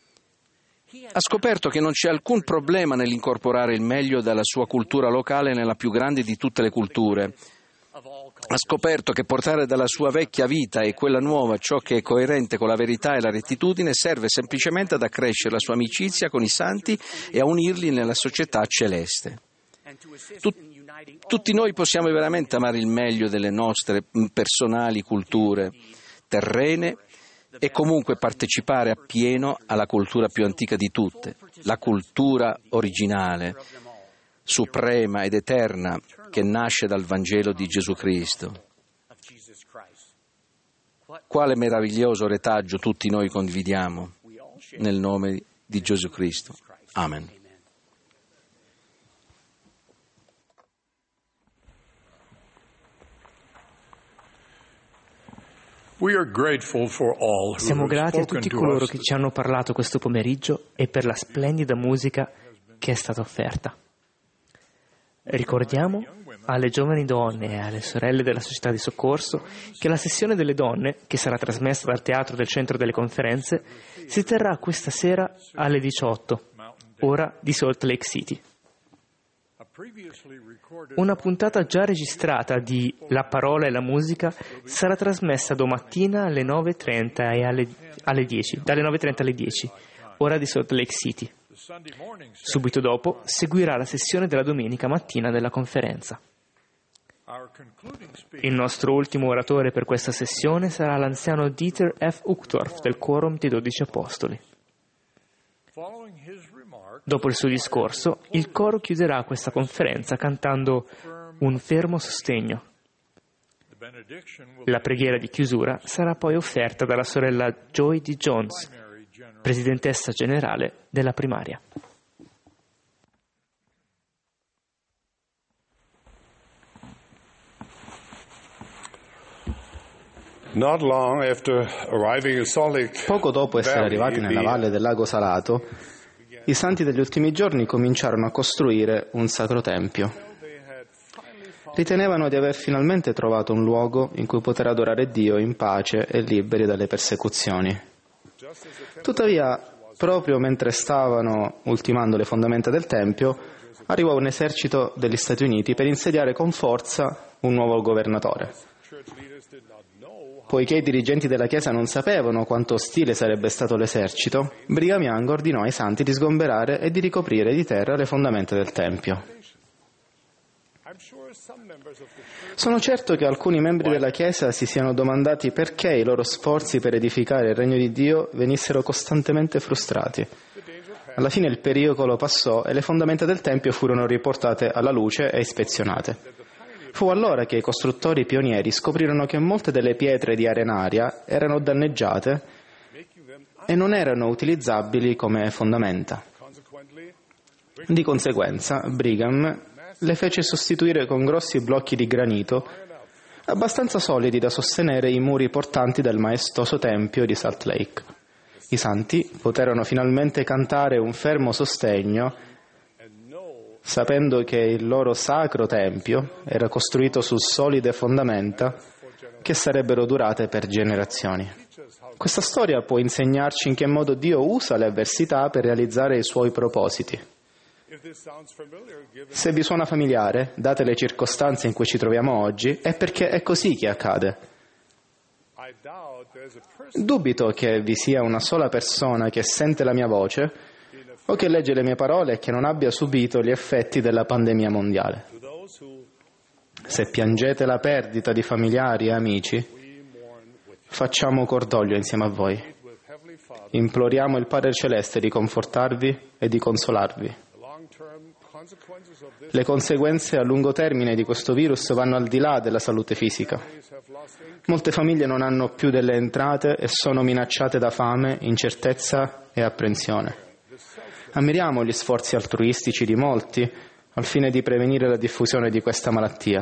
Ha scoperto che non c'è alcun problema nell'incorporare il meglio della sua cultura locale nella più grande di tutte le culture. Ha scoperto che portare dalla sua vecchia vita e quella nuova ciò che è coerente con la verità e la rettitudine serve semplicemente ad accrescere la sua amicizia con i santi e a unirli nella società celeste. Tutti noi possiamo veramente amare il meglio delle nostre personali culture terrene e comunque partecipare appieno alla cultura più antica di tutte, la cultura originale, suprema ed eterna, che nasce dal Vangelo di Gesù Cristo. Quale meraviglioso retaggio tutti noi condividiamo nel nome di Gesù Cristo. Amen. Siamo grati a tutti coloro che ci hanno parlato questo pomeriggio e per la splendida musica che è stata offerta. Ricordiamo alle giovani donne e alle sorelle della società di soccorso che la sessione delle donne, che sarà trasmessa dal teatro del centro delle conferenze, si terrà questa sera alle 18, ora di Salt Lake City. Una puntata già registrata di La parola e la musica sarà trasmessa domattina alle 9:30 e alle 10, dalle 9:30 alle 10, ora di Salt Lake City. Subito dopo seguirà la sessione della domenica mattina della conferenza. Il nostro ultimo oratore per questa sessione sarà l'anziano Dieter F. Uchtdorf del Quorum dei 12 Apostoli. Dopo il suo discorso, il coro chiuderà questa conferenza cantando un fermo sostegno. La preghiera di chiusura sarà poi offerta dalla sorella Joy D. Jones, presidentessa generale della primaria. Poco dopo essere arrivati nella valle del lago Salato, i santi degli ultimi giorni cominciarono a costruire un sacro tempio. Ritenevano di aver finalmente trovato un luogo in cui poter adorare Dio in pace e liberi dalle persecuzioni. Tuttavia, proprio mentre stavano ultimando le fondamenta del Tempio, arrivò un esercito degli Stati Uniti per insediare con forza un nuovo governatore. Poiché i dirigenti della Chiesa non sapevano quanto ostile sarebbe stato l'esercito, Brigham Young ordinò ai santi di sgomberare e di ricoprire di terra le fondamenta del Tempio. Sono certo che alcuni membri della Chiesa si siano domandati perché i loro sforzi per edificare il regno di Dio venissero costantemente frustrati. Alla fine il pericolo passò e le fondamenta del Tempio furono riportate alla luce e ispezionate. Fu allora che i costruttori pionieri scoprirono che molte delle pietre di arenaria erano danneggiate e non erano utilizzabili come fondamenta. Di conseguenza, Brigham le fece sostituire con grossi blocchi di granito abbastanza solidi da sostenere i muri portanti del maestoso tempio di Salt Lake. I santi poterono finalmente cantare un fermo sostegno, sapendo che il loro sacro tempio era costruito su solide fondamenta che sarebbero durate per generazioni. Questa storia può insegnarci in che modo Dio usa le avversità per realizzare i suoi propositi. Se vi suona familiare, date le circostanze in cui ci troviamo oggi, è perché è così che accade. Dubito che vi sia una sola persona che sente la mia voce o che legge le mie parole e che non abbia subito gli effetti della pandemia mondiale. Se piangete la perdita di familiari e amici, facciamo cordoglio insieme a voi. Imploriamo il Padre Celeste di confortarvi e di consolarvi. Le conseguenze a lungo termine di questo virus vanno al di là della salute fisica. Molte famiglie non hanno più delle entrate e sono minacciate da fame, incertezza e apprensione. Ammiriamo gli sforzi altruistici di molti al fine di prevenire la diffusione di questa malattia.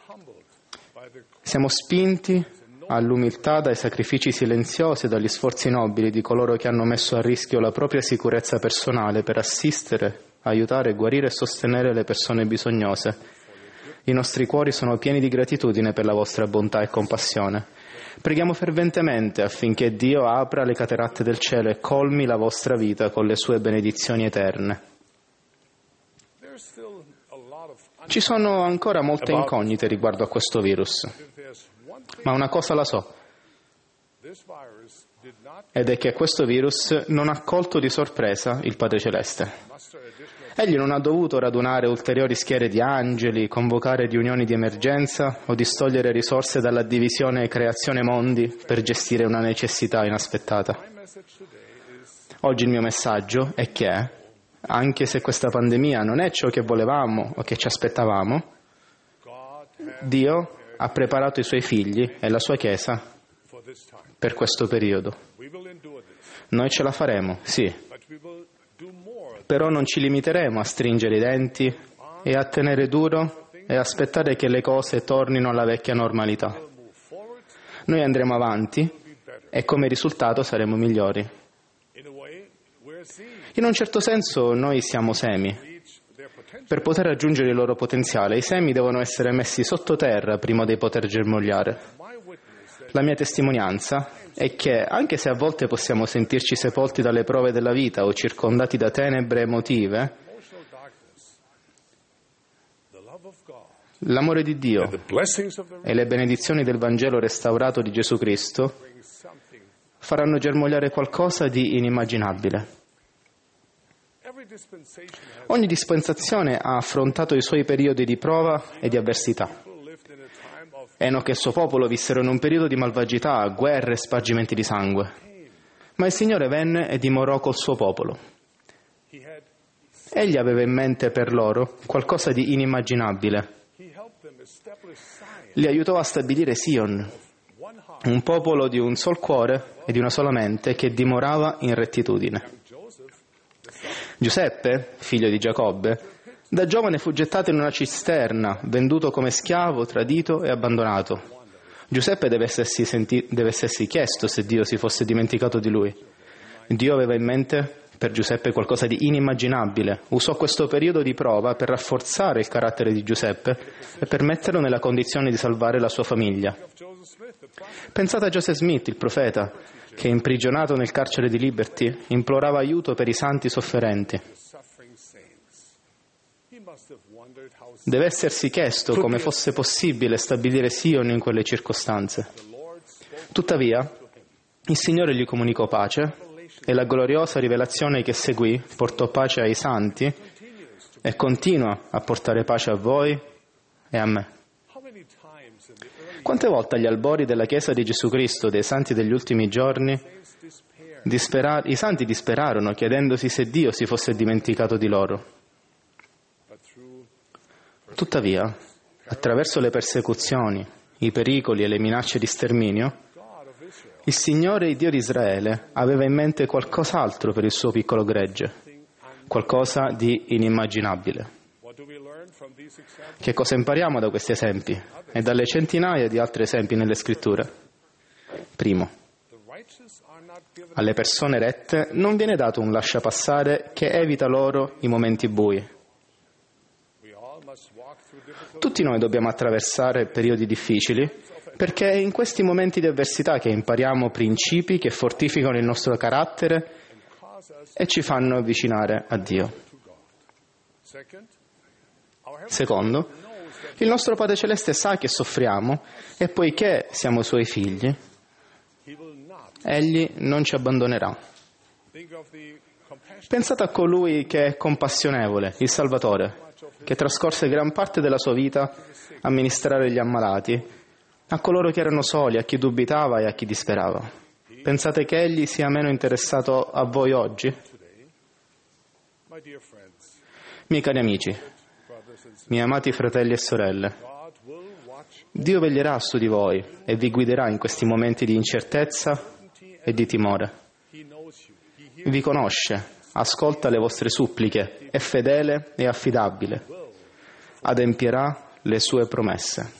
Siamo spinti all'umiltà dai sacrifici silenziosi e dagli sforzi nobili di coloro che hanno messo a rischio la propria sicurezza personale per assistere, aiutare, guarire e sostenere le persone bisognose. I nostri cuori sono pieni di gratitudine per la vostra bontà e compassione. Preghiamo ferventemente affinché Dio apra le cataratte del cielo e colmi la vostra vita con le sue benedizioni eterne. Ci sono ancora molte incognite riguardo a questo virus, ma una cosa la so, ed è che questo virus non ha colto di sorpresa il Padre Celeste. Egli non ha dovuto radunare ulteriori schiere di angeli, convocare riunioni di emergenza o distogliere risorse dalla divisione creazione mondi per gestire una necessità inaspettata. Oggi il mio messaggio è che, anche se questa pandemia non è ciò che volevamo o che ci aspettavamo, Dio ha preparato i suoi figli e la sua Chiesa per questo periodo. Noi ce la faremo, sì, però non ci limiteremo a stringere i denti e a tenere duro e aspettare che le cose tornino alla vecchia normalità. Noi andremo avanti e come risultato saremo migliori. In un certo senso noi siamo semi. Per poter raggiungere il loro potenziale, i semi devono essere messi sottoterra prima di poter germogliare. La mia testimonianza è che, anche se a volte possiamo sentirci sepolti dalle prove della vita o circondati da tenebre emotive, l'amore di Dio e le benedizioni del Vangelo restaurato di Gesù Cristo faranno germogliare qualcosa di inimmaginabile. Ogni dispensazione ha affrontato i suoi periodi di prova e di avversità. Enoch e il suo popolo vissero in un periodo di malvagità, guerre e spargimenti di sangue. Ma il Signore venne e dimorò col suo popolo. Egli aveva in mente per loro qualcosa di inimmaginabile. Li aiutò a stabilire Sion, un popolo di un sol cuore e di una sola mente che dimorava in rettitudine. Giuseppe, figlio di Giacobbe, da giovane fu gettato in una cisterna, venduto come schiavo, tradito e abbandonato. Giuseppe deve essersi chiesto se Dio si fosse dimenticato di lui. Dio aveva in mente per Giuseppe qualcosa di inimmaginabile. Usò questo periodo di prova per rafforzare il carattere di Giuseppe e per metterlo nella condizione di salvare la sua famiglia. Pensate a Joseph Smith, il profeta, che imprigionato nel carcere di Liberty implorava aiuto per i santi sofferenti. Deve essersi chiesto come fosse possibile stabilire Sion in quelle circostanze. Tuttavia, il Signore gli comunicò pace e la gloriosa rivelazione che seguì portò pace ai santi e continua a portare pace a voi e a me. Quante volte agli albori della Chiesa di Gesù Cristo, dei santi degli ultimi giorni, i santi disperarono chiedendosi se Dio si fosse dimenticato di loro. Tuttavia, attraverso le persecuzioni, i pericoli e le minacce di sterminio, il Signore, il Dio di Israele, aveva in mente qualcos'altro per il suo piccolo gregge, qualcosa di inimmaginabile. Che cosa impariamo da questi esempi e dalle centinaia di altri esempi nelle Scritture? Primo, alle persone rette non viene dato un lasciapassare che evita loro i momenti bui. Tutti noi dobbiamo attraversare periodi difficili perché è in questi momenti di avversità che impariamo principi che fortificano il nostro carattere e ci fanno avvicinare a Dio. Secondo, il nostro Padre Celeste sa che soffriamo e poiché siamo Suoi figli, Egli non ci abbandonerà. Pensate a colui che è compassionevole, il Salvatore, che trascorse gran parte della sua vita a ministrare gli ammalati, a coloro che erano soli, a chi dubitava e a chi disperava. Pensate che Egli sia meno interessato a voi oggi? Miei cari amici, miei amati fratelli e sorelle, Dio veglierà su di voi e vi guiderà in questi momenti di incertezza e di timore. Vi conosce, ascolta le vostre suppliche, è fedele e affidabile, adempierà le sue promesse.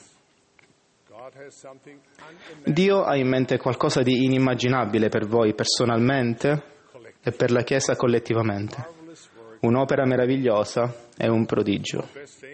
Dio ha in mente qualcosa di inimmaginabile per voi personalmente e per la Chiesa collettivamente. Un'opera meravigliosa e un prodigio.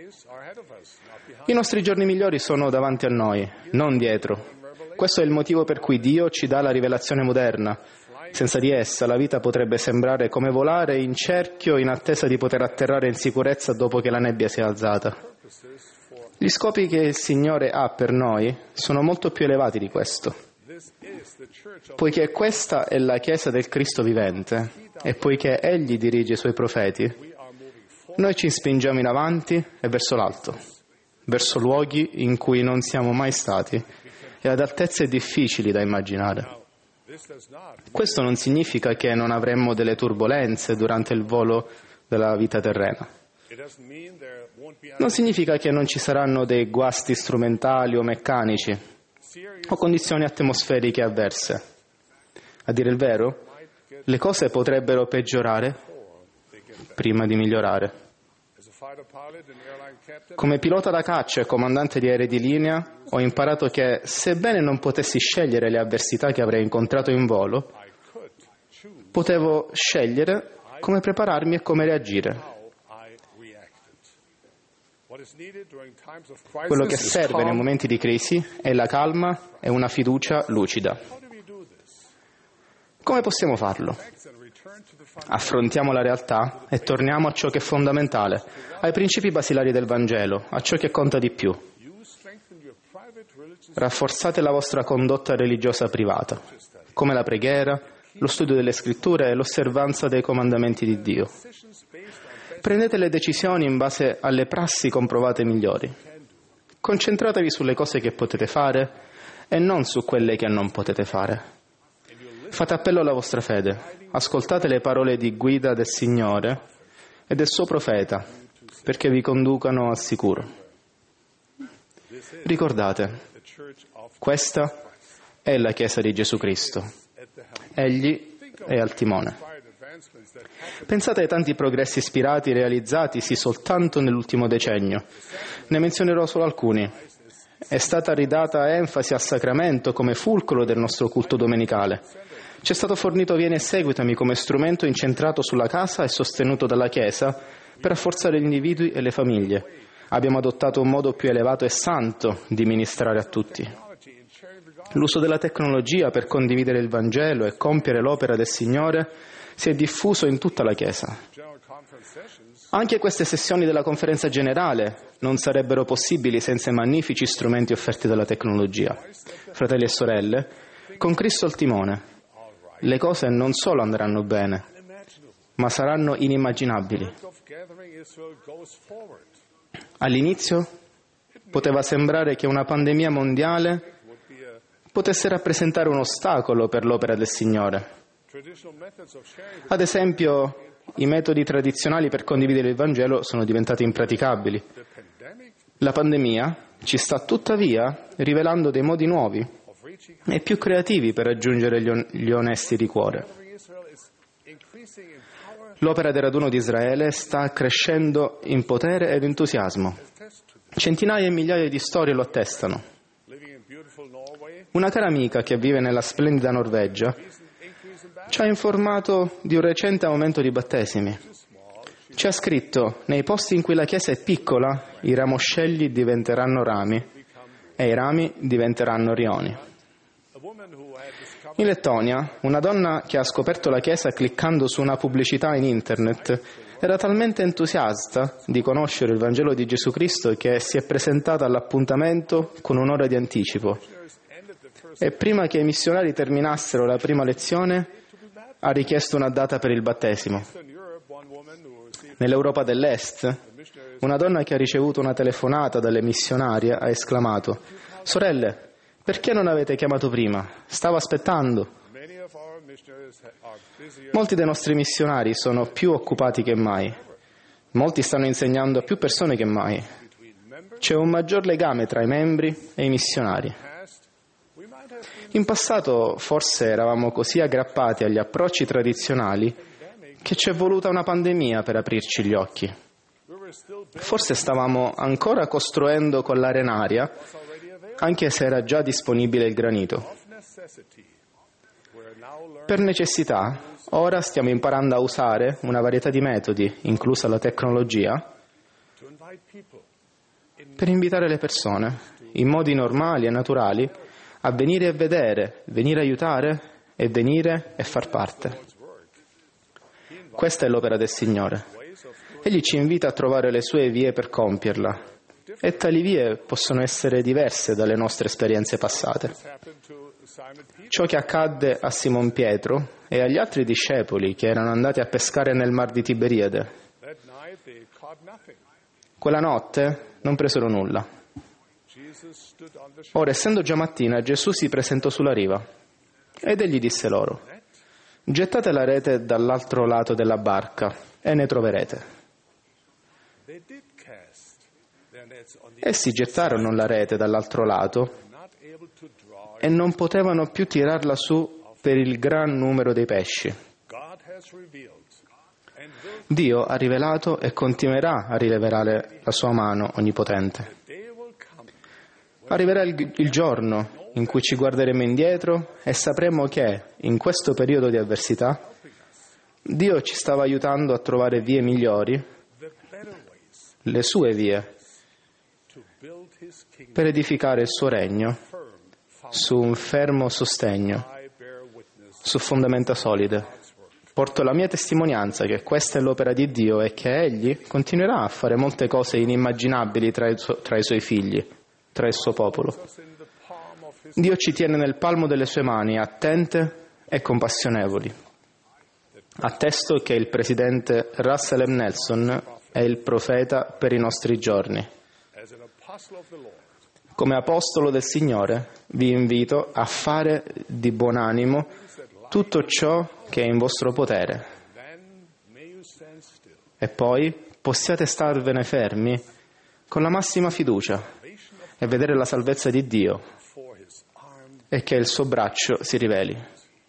I nostri giorni migliori sono davanti a noi, non dietro. Questo è il motivo per cui Dio ci dà la rivelazione moderna. Senza di essa la vita potrebbe sembrare come volare in cerchio in attesa di poter atterrare in sicurezza dopo che la nebbia si è alzata. Gli scopi che il Signore ha per noi sono molto più elevati di questo. Poiché questa è la Chiesa del Cristo vivente e poiché Egli dirige i Suoi profeti, noi ci spingiamo in avanti e verso l'alto, verso luoghi in cui non siamo mai stati e ad altezze difficili da immaginare. Questo non significa che non avremmo delle turbolenze durante il volo della vita terrena. Non significa che non ci saranno dei guasti strumentali o meccanici o condizioni atmosferiche avverse. A dire il vero, le cose potrebbero peggiorare prima di migliorare. Come pilota da caccia e comandante di aerei di linea, ho imparato che, sebbene non potessi scegliere le avversità che avrei incontrato in volo, potevo scegliere come prepararmi e come reagire. Quello che serve nei momenti di crisi è la calma e una fiducia lucida. Come possiamo farlo? Affrontiamo la realtà e torniamo a ciò che è fondamentale, ai principi basilari del Vangelo, a ciò che conta di più. Rafforzate la vostra condotta religiosa privata, come la preghiera, lo studio delle Scritture e l'osservanza dei comandamenti di Dio. Prendete le decisioni in base alle prassi comprovate migliori. Concentratevi sulle cose che potete fare e non su quelle che non potete fare. Fate appello alla vostra fede. Ascoltate le parole di guida del Signore e del suo profeta, perché vi conducano al sicuro. Ricordate, questa è la Chiesa di Gesù Cristo. Egli è al timone. Pensate ai tanti progressi ispirati realizzatisi soltanto nell'ultimo decennio. Ne menzionerò solo alcuni. È stata ridata enfasi al sacramento come fulcro del nostro culto domenicale. Ci è stato fornito vieni e seguitami come strumento incentrato sulla casa e sostenuto dalla Chiesa per rafforzare gli individui e le famiglie. Abbiamo adottato un modo più elevato e santo di ministrare a tutti. L'uso della tecnologia per condividere il Vangelo e compiere l'opera del Signore si è diffuso in tutta la Chiesa. Anche queste sessioni della conferenza generale non sarebbero possibili senza i magnifici strumenti offerti dalla tecnologia. Fratelli e sorelle, Con Cristo al timone, le cose non solo andranno bene, ma saranno inimmaginabili. All'inizio poteva sembrare che una pandemia mondiale potesse rappresentare un ostacolo per l'opera del Signore. Ad esempio, i metodi tradizionali per condividere il Vangelo sono diventati impraticabili. La pandemia ci sta tuttavia rivelando dei modi nuovi e più creativi per raggiungere gli onesti di cuore. L'opera del raduno di Israele sta crescendo in potere ed entusiasmo. Centinaia e migliaia di storie lo attestano. Una cara amica che vive nella splendida Norvegia ci ha informato di un recente aumento di battesimi. Ci ha scritto: nei posti in cui la chiesa è piccola, i ramoscegli diventeranno rami e i rami diventeranno rioni. In Lettonia, una donna che ha scoperto la chiesa cliccando su una pubblicità in internet era talmente entusiasta di conoscere il Vangelo di Gesù Cristo che si è presentata all'appuntamento con un'ora di anticipo. E prima che i missionari terminassero la prima lezione, ha richiesto una data per il battesimo. Nell'Europa dell'Est, una donna che ha ricevuto una telefonata dalle missionarie ha esclamato: «Sorelle, perché non avete chiamato prima? Stavo aspettando». Molti dei nostri missionari sono più occupati che mai. Molti stanno insegnando a più persone che mai. C'è un maggior legame tra i membri e i missionari. In passato forse eravamo così aggrappati agli approcci tradizionali che ci è voluta una pandemia per aprirci gli occhi. Forse stavamo ancora costruendo con l'arenaria, anche se era già disponibile il granito. Per necessità, ora stiamo imparando a usare una varietà di metodi, inclusa la tecnologia, per invitare le persone, in modi normali e naturali, a venire e vedere, venire a aiutare e venire e far parte. Questa è l'opera del Signore. Egli ci invita a trovare le sue vie per compierla, e tali vie possono essere diverse dalle nostre esperienze passate. Ciò che accadde a Simon Pietro e agli altri discepoli che erano andati a pescare nel mar di Tiberiade. Quella notte non presero nulla. Ora, essendo già mattina, Gesù si presentò sulla riva ed egli disse loro: «Gettate la rete dall'altro lato della barca e ne troverete». Essi gettarono la rete dall'altro lato e non potevano più tirarla su per il gran numero dei pesci. Dio ha rivelato e continuerà a rivelare la sua mano onnipotente. Arriverà il giorno in cui ci guarderemo indietro e sapremo che, in questo periodo di avversità, Dio ci stava aiutando a trovare vie migliori, le sue vie, per edificare il suo regno su un fermo sostegno, su fondamenta solide. Porto la mia testimonianza che questa è l'opera di Dio e che Egli continuerà a fare molte cose inimmaginabili tra i suoi figli, tra il suo popolo. Dio ci tiene nel palmo delle sue mani, attente e compassionevoli. Attesto che il presidente Russell M. Nelson è il profeta per i nostri giorni. Come apostolo del Signore vi invito a fare di buon animo tutto ciò che è in vostro potere e poi possiate starvene fermi con la massima fiducia e vedere la salvezza di Dio e che il suo braccio si riveli.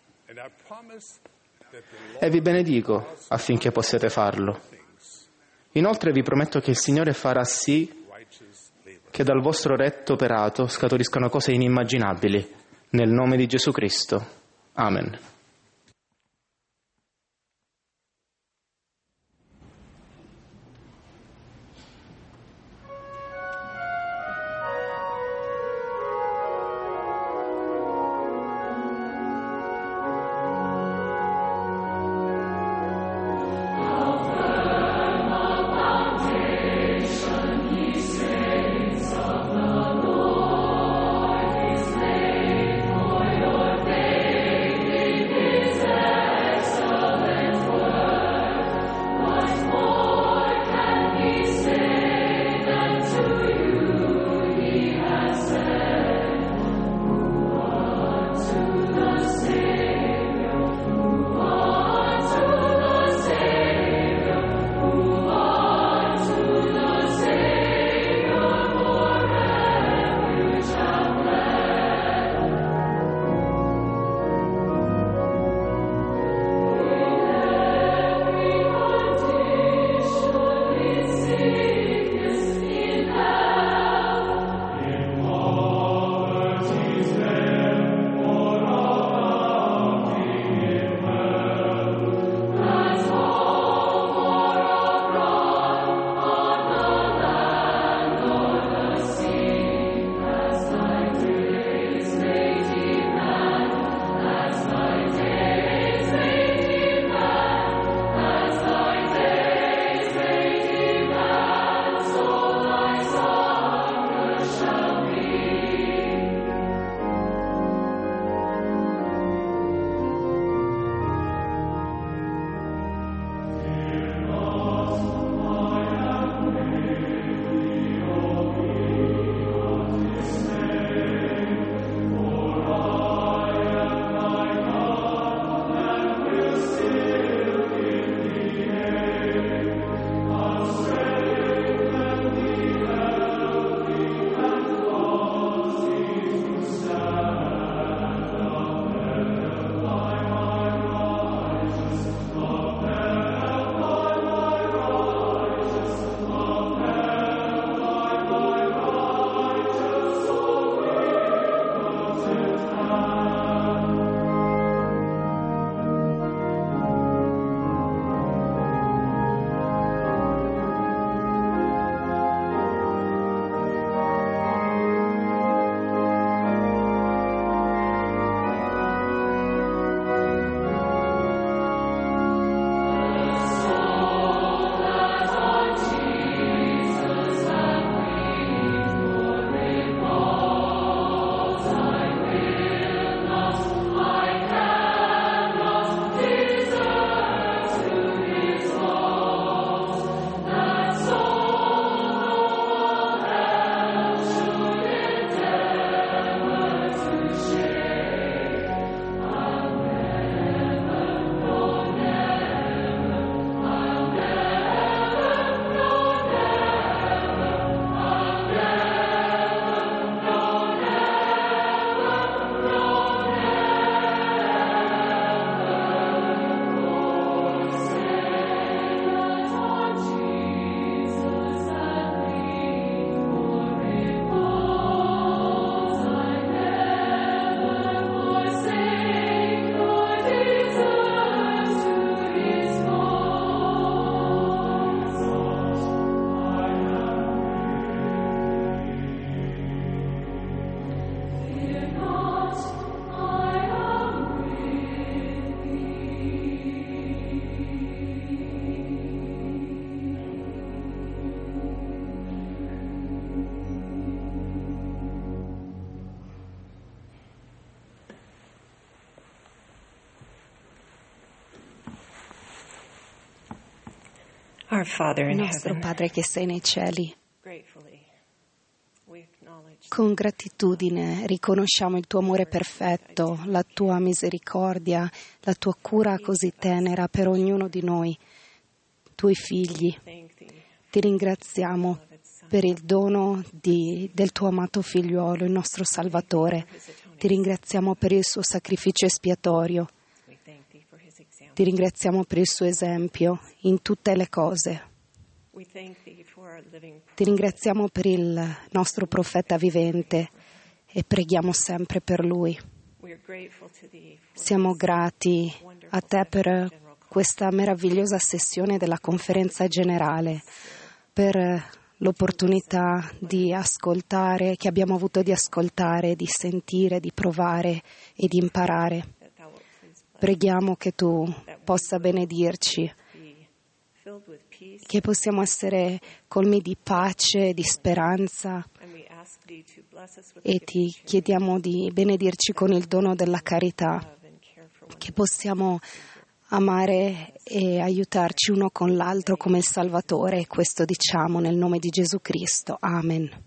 E vi benedico affinché possiate farlo. Inoltre vi prometto che il Signore farà sì che dal vostro retto operato scaturiscano cose inimmaginabili, nel nome di Gesù Cristo. Amen. Your Nostro Padre che sei nei cieli, con gratitudine riconosciamo il tuo amore perfetto, la tua misericordia, la tua cura così tenera per ognuno di noi, tuoi figli. Ti ringraziamo per il dono del tuo amato figliuolo, il nostro Salvatore. Ti ringraziamo per il suo sacrificio espiatorio. Ti ringraziamo per il suo esempio in tutte le cose. Ti ringraziamo per il nostro profeta vivente e preghiamo sempre per lui. Siamo grati a te per questa meravigliosa sessione della conferenza generale, per l'opportunità di ascoltare, che abbiamo avuto di ascoltare, di sentire, di provare e di imparare. Preghiamo che tu possa benedirci, che possiamo essere colmi di pace, di speranza, e ti chiediamo di benedirci con il dono della carità, che possiamo amare e aiutarci uno con l'altro come il Salvatore, e questo diciamo nel nome di Gesù Cristo. Amen.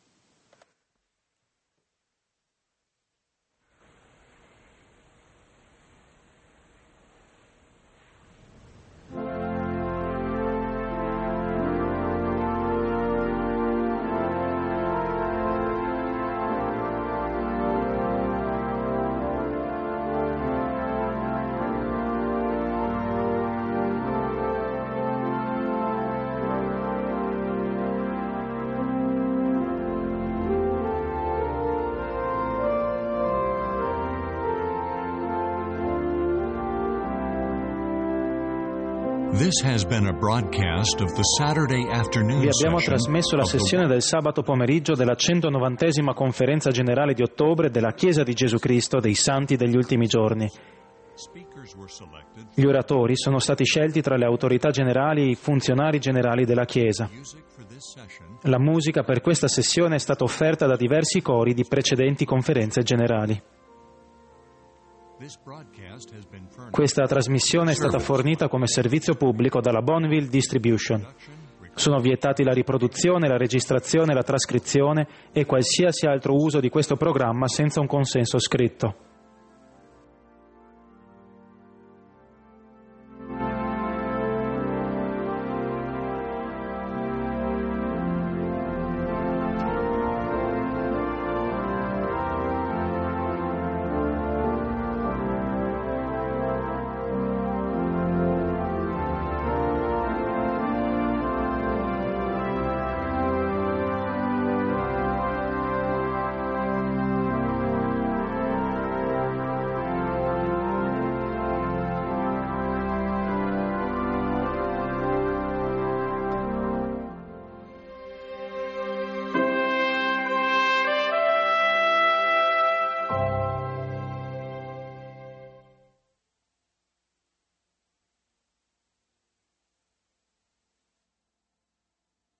This has been a broadcast of the Saturday afternoon Vi abbiamo session trasmesso la sessione del sabato pomeriggio della 190esima conferenza generale di ottobre della Chiesa di Gesù Cristo dei Santi degli Ultimi Giorni. Gli oratori sono stati scelti tra le autorità generali e i funzionari generali della Chiesa. La musica per questa sessione è stata offerta da diversi cori di precedenti conferenze generali. Questa trasmissione è stata fornita come servizio pubblico dalla Bonneville Distribution. Sono vietati la riproduzione, la registrazione, la trascrizione e qualsiasi altro uso di questo programma senza un consenso scritto.